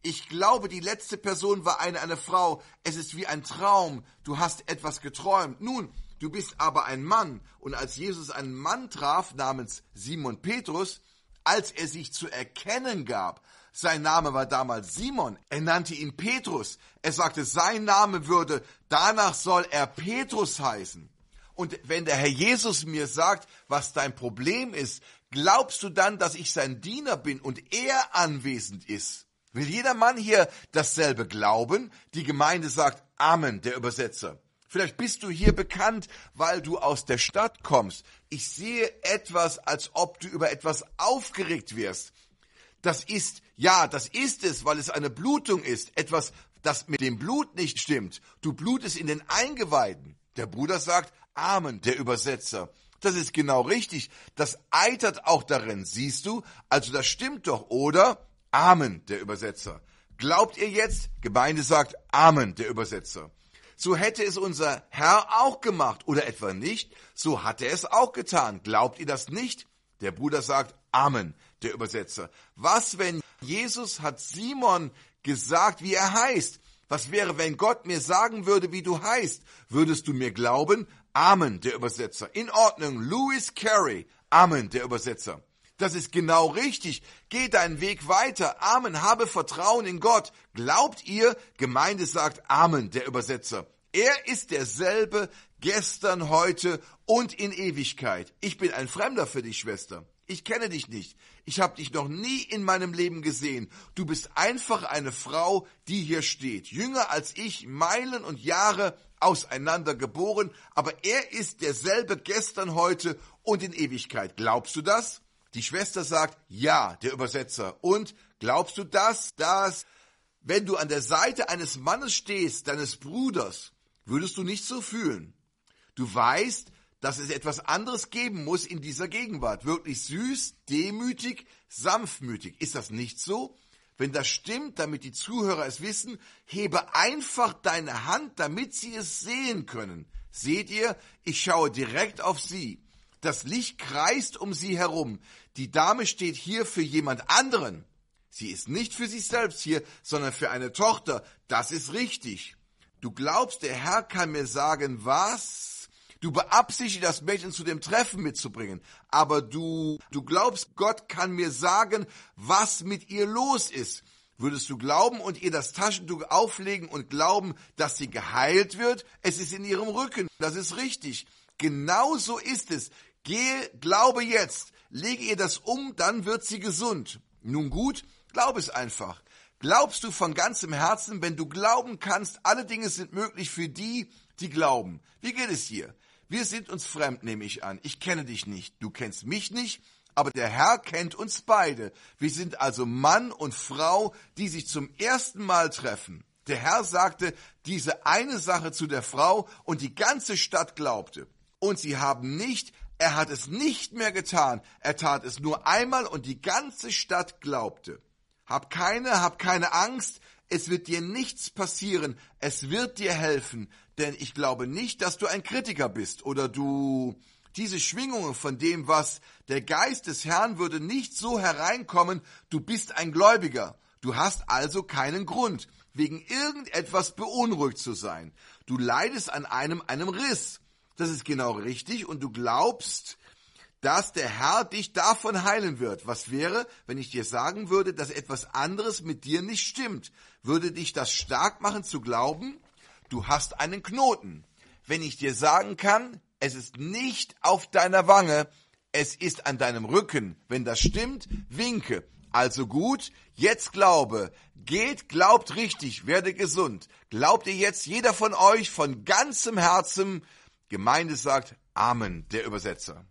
Ich glaube, die letzte Person war eine, eine Frau. Es ist wie ein Traum. Du hast etwas geträumt. Nun, du bist aber ein Mann. Und als Jesus einen Mann traf, namens Simon Petrus, als er sich zu erkennen gab, sein Name war damals Simon, er nannte ihn Petrus. Er sagte, sein Name würde, danach soll er Petrus heißen. Und wenn der Herr Jesus mir sagt, was dein Problem ist, glaubst du dann, dass ich sein Diener bin und er anwesend ist? Will jeder Mann hier dasselbe glauben? Die Gemeinde sagt Amen, der Übersetzer. Vielleicht bist du hier bekannt, weil du aus der Stadt kommst. Ich sehe etwas, als ob du über etwas aufgeregt wirst. Das ist, ja, das ist es, weil es eine Blutung ist. Etwas, das mit dem Blut nicht stimmt. Du blutest in den Eingeweiden. Der Bruder sagt Amen, der Übersetzer. Das ist genau richtig. Das eitert auch darin, siehst du? Also das stimmt doch, oder? Amen, der Übersetzer. Glaubt ihr jetzt? Gemeinde sagt Amen, der Übersetzer. So hätte es unser Herr auch gemacht, oder etwa nicht? So hat er es auch getan. Glaubt ihr das nicht? Der Bruder sagt Amen, der Übersetzer. Was, wenn Jesus hat Simon gesagt, wie er heißt? Was wäre, wenn Gott mir sagen würde, wie du heißt? Würdest du mir glauben? Amen, der Übersetzer. In Ordnung, Lewis Carey. Amen, der Übersetzer. Das ist genau richtig. Geh deinen Weg weiter. Amen, habe Vertrauen in Gott. Glaubt ihr? Gemeinde sagt Amen, der Übersetzer. Er ist derselbe gestern, heute und in Ewigkeit. Ich bin ein Fremder für dich, Schwester. Ich kenne dich nicht. Ich habe dich noch nie in meinem Leben gesehen. Du bist einfach eine Frau, die hier steht. Jünger als ich, Meilen und Jahre auseinander geboren. Aber er ist derselbe gestern, heute und in Ewigkeit. Glaubst du das? Die Schwester sagt, ja, der Übersetzer. Und glaubst du das, dass, wenn du an der Seite eines Mannes stehst, deines Bruders, würdest du nicht so fühlen? Du weißt, dass es etwas anderes geben muss in dieser Gegenwart. Wirklich süß, demütig, sanftmütig. Ist das nicht so? Wenn das stimmt, damit die Zuhörer es wissen, hebe einfach deine Hand, damit sie es sehen können. Seht ihr, ich schaue direkt auf sie. Das Licht kreist um sie herum. Die Dame steht hier für jemand anderen. Sie ist nicht für sich selbst hier, sondern für eine Tochter. Das ist richtig. Du glaubst, der Herr kann mir sagen, was? Du beabsichtigst, das Mädchen zu dem Treffen mitzubringen. Aber du, du glaubst, Gott kann mir sagen, was mit ihr los ist. Würdest du glauben und ihr das Taschentuch auflegen und glauben, dass sie geheilt wird? Es ist in ihrem Rücken. Das ist richtig. Genau so ist es. Gehe, glaube jetzt. Lege ihr das um, dann wird sie gesund. Nun gut, glaub es einfach. Glaubst du von ganzem Herzen, wenn du glauben kannst, alle Dinge sind möglich für die, die glauben. Wie geht es dir? Wir sind uns fremd, nehme ich an. Ich kenne dich nicht, du kennst mich nicht, aber der Herr kennt uns beide. Wir sind also Mann und Frau, die sich zum ersten Mal treffen. Der Herr sagte diese eine Sache zu der Frau und die ganze Stadt glaubte. Und sie haben nicht, er hat es nicht mehr getan. Er tat es nur einmal und die ganze Stadt glaubte. Hab keine, hab keine Angst, es wird dir nichts passieren, es wird dir helfen, denn ich glaube nicht, dass du ein Kritiker bist oder du... Diese Schwingungen von dem, was der Geist des Herrn würde nicht so hereinkommen, du bist ein Gläubiger. Du hast also keinen Grund, wegen irgendetwas beunruhigt zu sein. Du leidest an einem, einem Riss. Das ist genau richtig und du glaubst, dass der Herr dich davon heilen wird. Was wäre, wenn ich dir sagen würde, dass etwas anderes mit dir nicht stimmt? Würde dich das stark machen zu glauben? Du hast einen Knoten. Wenn ich dir sagen kann, es ist nicht auf deiner Wange, es ist an deinem Rücken. Wenn das stimmt, winke. Also gut, jetzt glaube. Geht, glaubt richtig, werde gesund. Glaubt ihr jetzt, jeder von euch von ganzem Herzen? Gemeinde sagt Amen, der Übersetzer.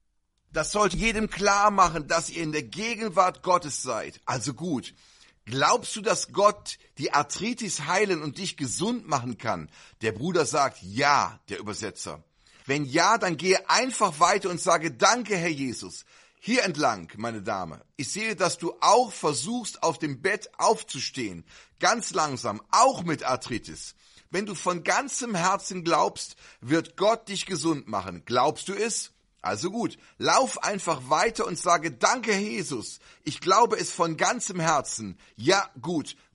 Das sollte jedem klar machen, dass ihr in der Gegenwart Gottes seid. Also gut. Glaubst du, dass Gott die Arthritis heilen und dich gesund machen kann? Der Bruder sagt ja, der Übersetzer. Wenn ja, dann gehe einfach weiter und sage, danke, Herr Jesus. Hier entlang, meine Dame. Ich sehe, dass du auch versuchst, auf dem Bett aufzustehen. Ganz langsam, auch mit Arthritis. Wenn du von ganzem Herzen glaubst, wird Gott dich gesund machen. Glaubst du es? Also gut, lauf einfach weiter und sage, danke, Herr Jesus. Ich glaube es von ganzem Herzen. Ja, gut.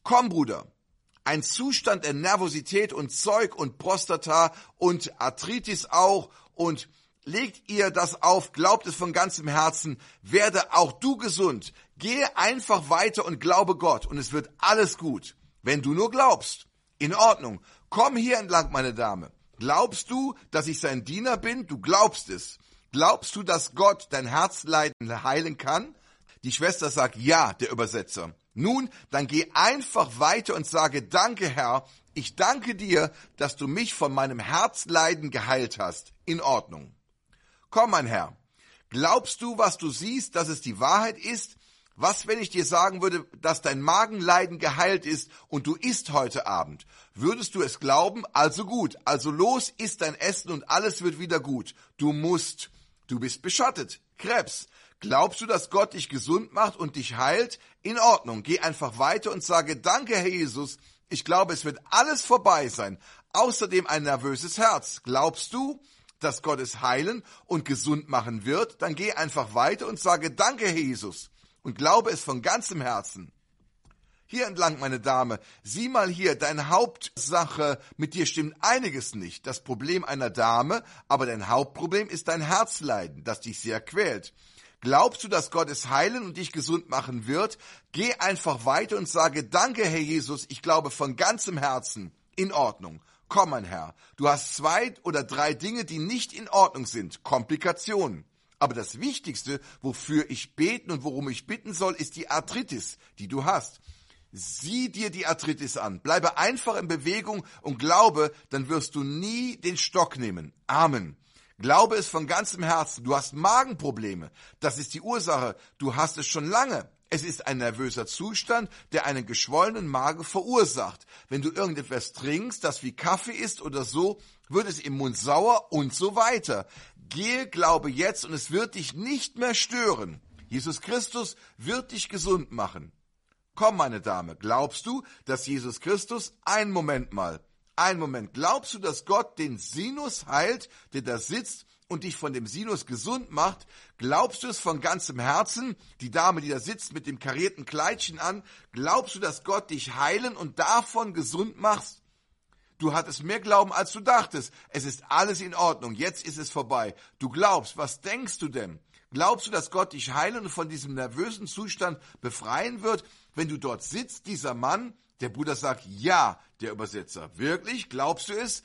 Komm, Bruder. Ein Zustand der Nervosität und Zeug und Prostata und Arthritis auch und legt ihr das auf, glaubt es von ganzem Herzen, werde auch du gesund. Gehe einfach weiter und glaube Gott und es wird alles gut. Wenn du nur glaubst. In Ordnung. Komm hier entlang, meine Dame. Glaubst du, dass ich sein Diener bin? Du glaubst es. Glaubst du, dass Gott dein Herzleiden heilen kann? Die Schwester sagt, ja, der Übersetzer. Nun, dann geh einfach weiter und sage, danke Herr, ich danke dir, dass du mich von meinem Herzleiden geheilt hast. In Ordnung. Komm, mein Herr, glaubst du, was du siehst, dass es die Wahrheit ist? Was, wenn ich dir sagen würde, dass dein Magenleiden geheilt ist und du isst heute Abend? Würdest du es glauben? Also gut, also los, iss dein Essen und alles wird wieder gut. Du musst. Du bist beschattet. Krebs. Glaubst du, dass Gott dich gesund macht und dich heilt? In Ordnung, geh einfach weiter und sage, danke Herr Jesus, ich glaube, es wird alles vorbei sein. Außerdem ein nervöses Herz. Glaubst du, dass Gott es heilen und gesund machen wird? Dann geh einfach weiter und sage, danke Herr Jesus und glaube es von ganzem Herzen. Hier entlang, meine Dame, sieh mal hier, deine Hauptsache, mit dir stimmt einiges nicht. Das Problem einer Dame, aber dein Hauptproblem ist dein Herzleiden, das dich sehr quält. Glaubst du, dass Gott es heilen und dich gesund machen wird? Geh einfach weiter und sage, danke Herr Jesus, ich glaube von ganzem Herzen. In Ordnung. Komm, mein Herr, du hast zwei oder drei Dinge, die nicht in Ordnung sind. Komplikationen. Aber das Wichtigste, wofür ich beten und worum ich bitten soll, ist die Arthritis, die du hast. Sieh dir die Arthritis an. Bleibe einfach in Bewegung und glaube, dann wirst du nie den Stock nehmen. Amen. Glaube es von ganzem Herzen. Du hast Magenprobleme. Das ist die Ursache. Du hast es schon lange. Es ist ein nervöser Zustand, der einen geschwollenen Magen verursacht. Wenn du irgendetwas trinkst, das wie Kaffee ist oder so, wird es im Mund sauer und so weiter. Gehe, glaube jetzt und es wird dich nicht mehr stören. Jesus Christus wird dich gesund machen. Komm, meine Dame, glaubst du, dass Jesus Christus, einen Moment mal, einen Moment, glaubst du, dass Gott den Sinus heilt, der da sitzt und dich von dem Sinus gesund macht? Glaubst du es von ganzem Herzen? Die Dame, die da sitzt mit dem karierten Kleidchen an, glaubst du, dass Gott dich heilen und davon gesund macht? Du hattest mehr Glauben, als du dachtest. Es ist alles in Ordnung, jetzt ist es vorbei. Du glaubst, was denkst du denn? Glaubst du, dass Gott dich heilen und von diesem nervösen Zustand befreien wird, wenn du dort sitzt, dieser Mann? Der Bruder sagt, ja, der Übersetzer. Wirklich? Glaubst du es?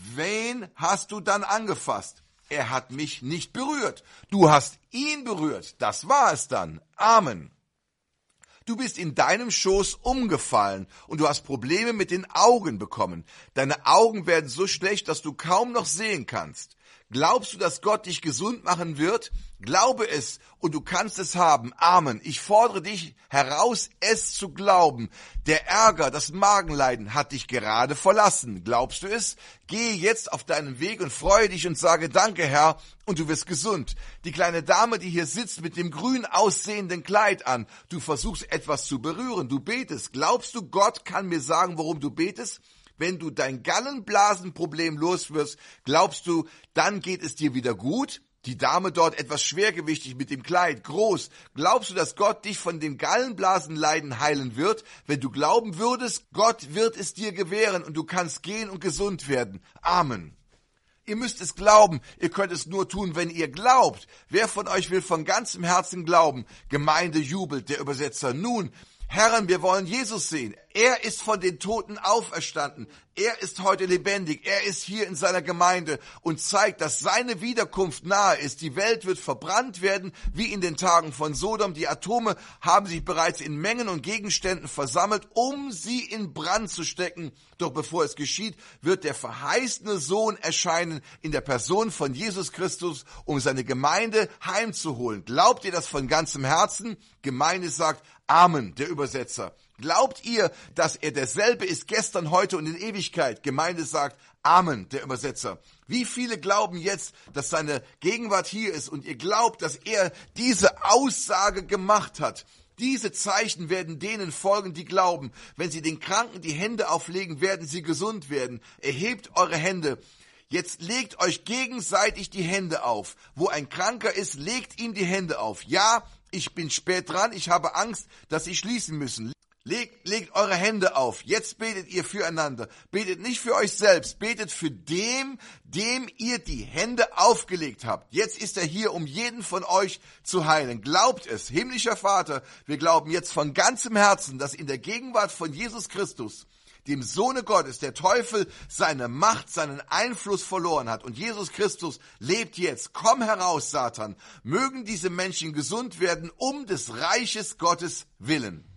Wen hast du dann angefasst? Er hat mich nicht berührt. Du hast ihn berührt. Das war es dann. Amen. Du bist in deinem Schoß umgefallen und du hast Probleme mit den Augen bekommen. Deine Augen werden so schlecht, dass du kaum noch sehen kannst. Glaubst du, dass Gott dich gesund machen wird? Glaube es und du kannst es haben. Amen. Ich fordere dich heraus, es zu glauben. Der Ärger, das Magenleiden hat dich gerade verlassen. Glaubst du es? Gehe jetzt auf deinen Weg und freue dich und sage, danke Herr, und du wirst gesund. Die kleine Dame, die hier sitzt mit dem grün aussehenden Kleid an, du versuchst etwas zu berühren, du betest. Glaubst du, Gott kann mir sagen, worum du betest? Wenn du dein Gallenblasenproblem los wirst, glaubst du, dann geht es dir wieder gut? Die Dame dort etwas schwergewichtig mit dem Kleid, groß. Glaubst du, dass Gott dich von dem Gallenblasenleiden heilen wird? Wenn du glauben würdest, Gott wird es dir gewähren und du kannst gehen und gesund werden. Amen. Ihr müsst es glauben. Ihr könnt es nur tun, wenn ihr glaubt. Wer von euch will von ganzem Herzen glauben? Gemeinde jubelt, der Übersetzer. Nun, Herren, wir wollen Jesus sehen. Er ist von den Toten auferstanden. Er ist heute lebendig. Er ist hier in seiner Gemeinde und zeigt, dass seine Wiederkunft nahe ist. Die Welt wird verbrannt werden, wie in den Tagen von Sodom. Die Atome haben sich bereits in Mengen und Gegenständen versammelt, um sie in Brand zu stecken. Doch bevor es geschieht, wird der verheißene Sohn erscheinen in der Person von Jesus Christus, um seine Gemeinde heimzuholen. Glaubt ihr das von ganzem Herzen? Gemeinde sagt Amen, der Übersetzer. Glaubt ihr, dass er derselbe ist gestern, heute und in Ewigkeit? Gemeinde sagt Amen, der Übersetzer. Wie viele glauben jetzt, dass seine Gegenwart hier ist und ihr glaubt, dass er diese Aussage gemacht hat? Diese Zeichen werden denen folgen, die glauben. Wenn sie den Kranken die Hände auflegen, werden sie gesund werden. Erhebt eure Hände. Jetzt legt euch gegenseitig die Hände auf. Wo ein Kranker ist, legt ihm die Hände auf. Ja, ich bin spät dran, ich habe Angst, dass sie schließen müssen. Legt, legt eure Hände auf. Jetzt betet ihr füreinander. Betet nicht für euch selbst. Betet für dem, dem ihr die Hände aufgelegt habt. Jetzt ist er hier, um jeden von euch zu heilen. Glaubt es, himmlischer Vater, wir glauben jetzt von ganzem Herzen, dass in der Gegenwart von Jesus Christus, dem Sohne Gottes, der Teufel seine Macht, seinen Einfluss verloren hat. Und Jesus Christus lebt jetzt. Komm heraus, Satan. Mögen diese Menschen gesund werden, um des Reiches Gottes willen.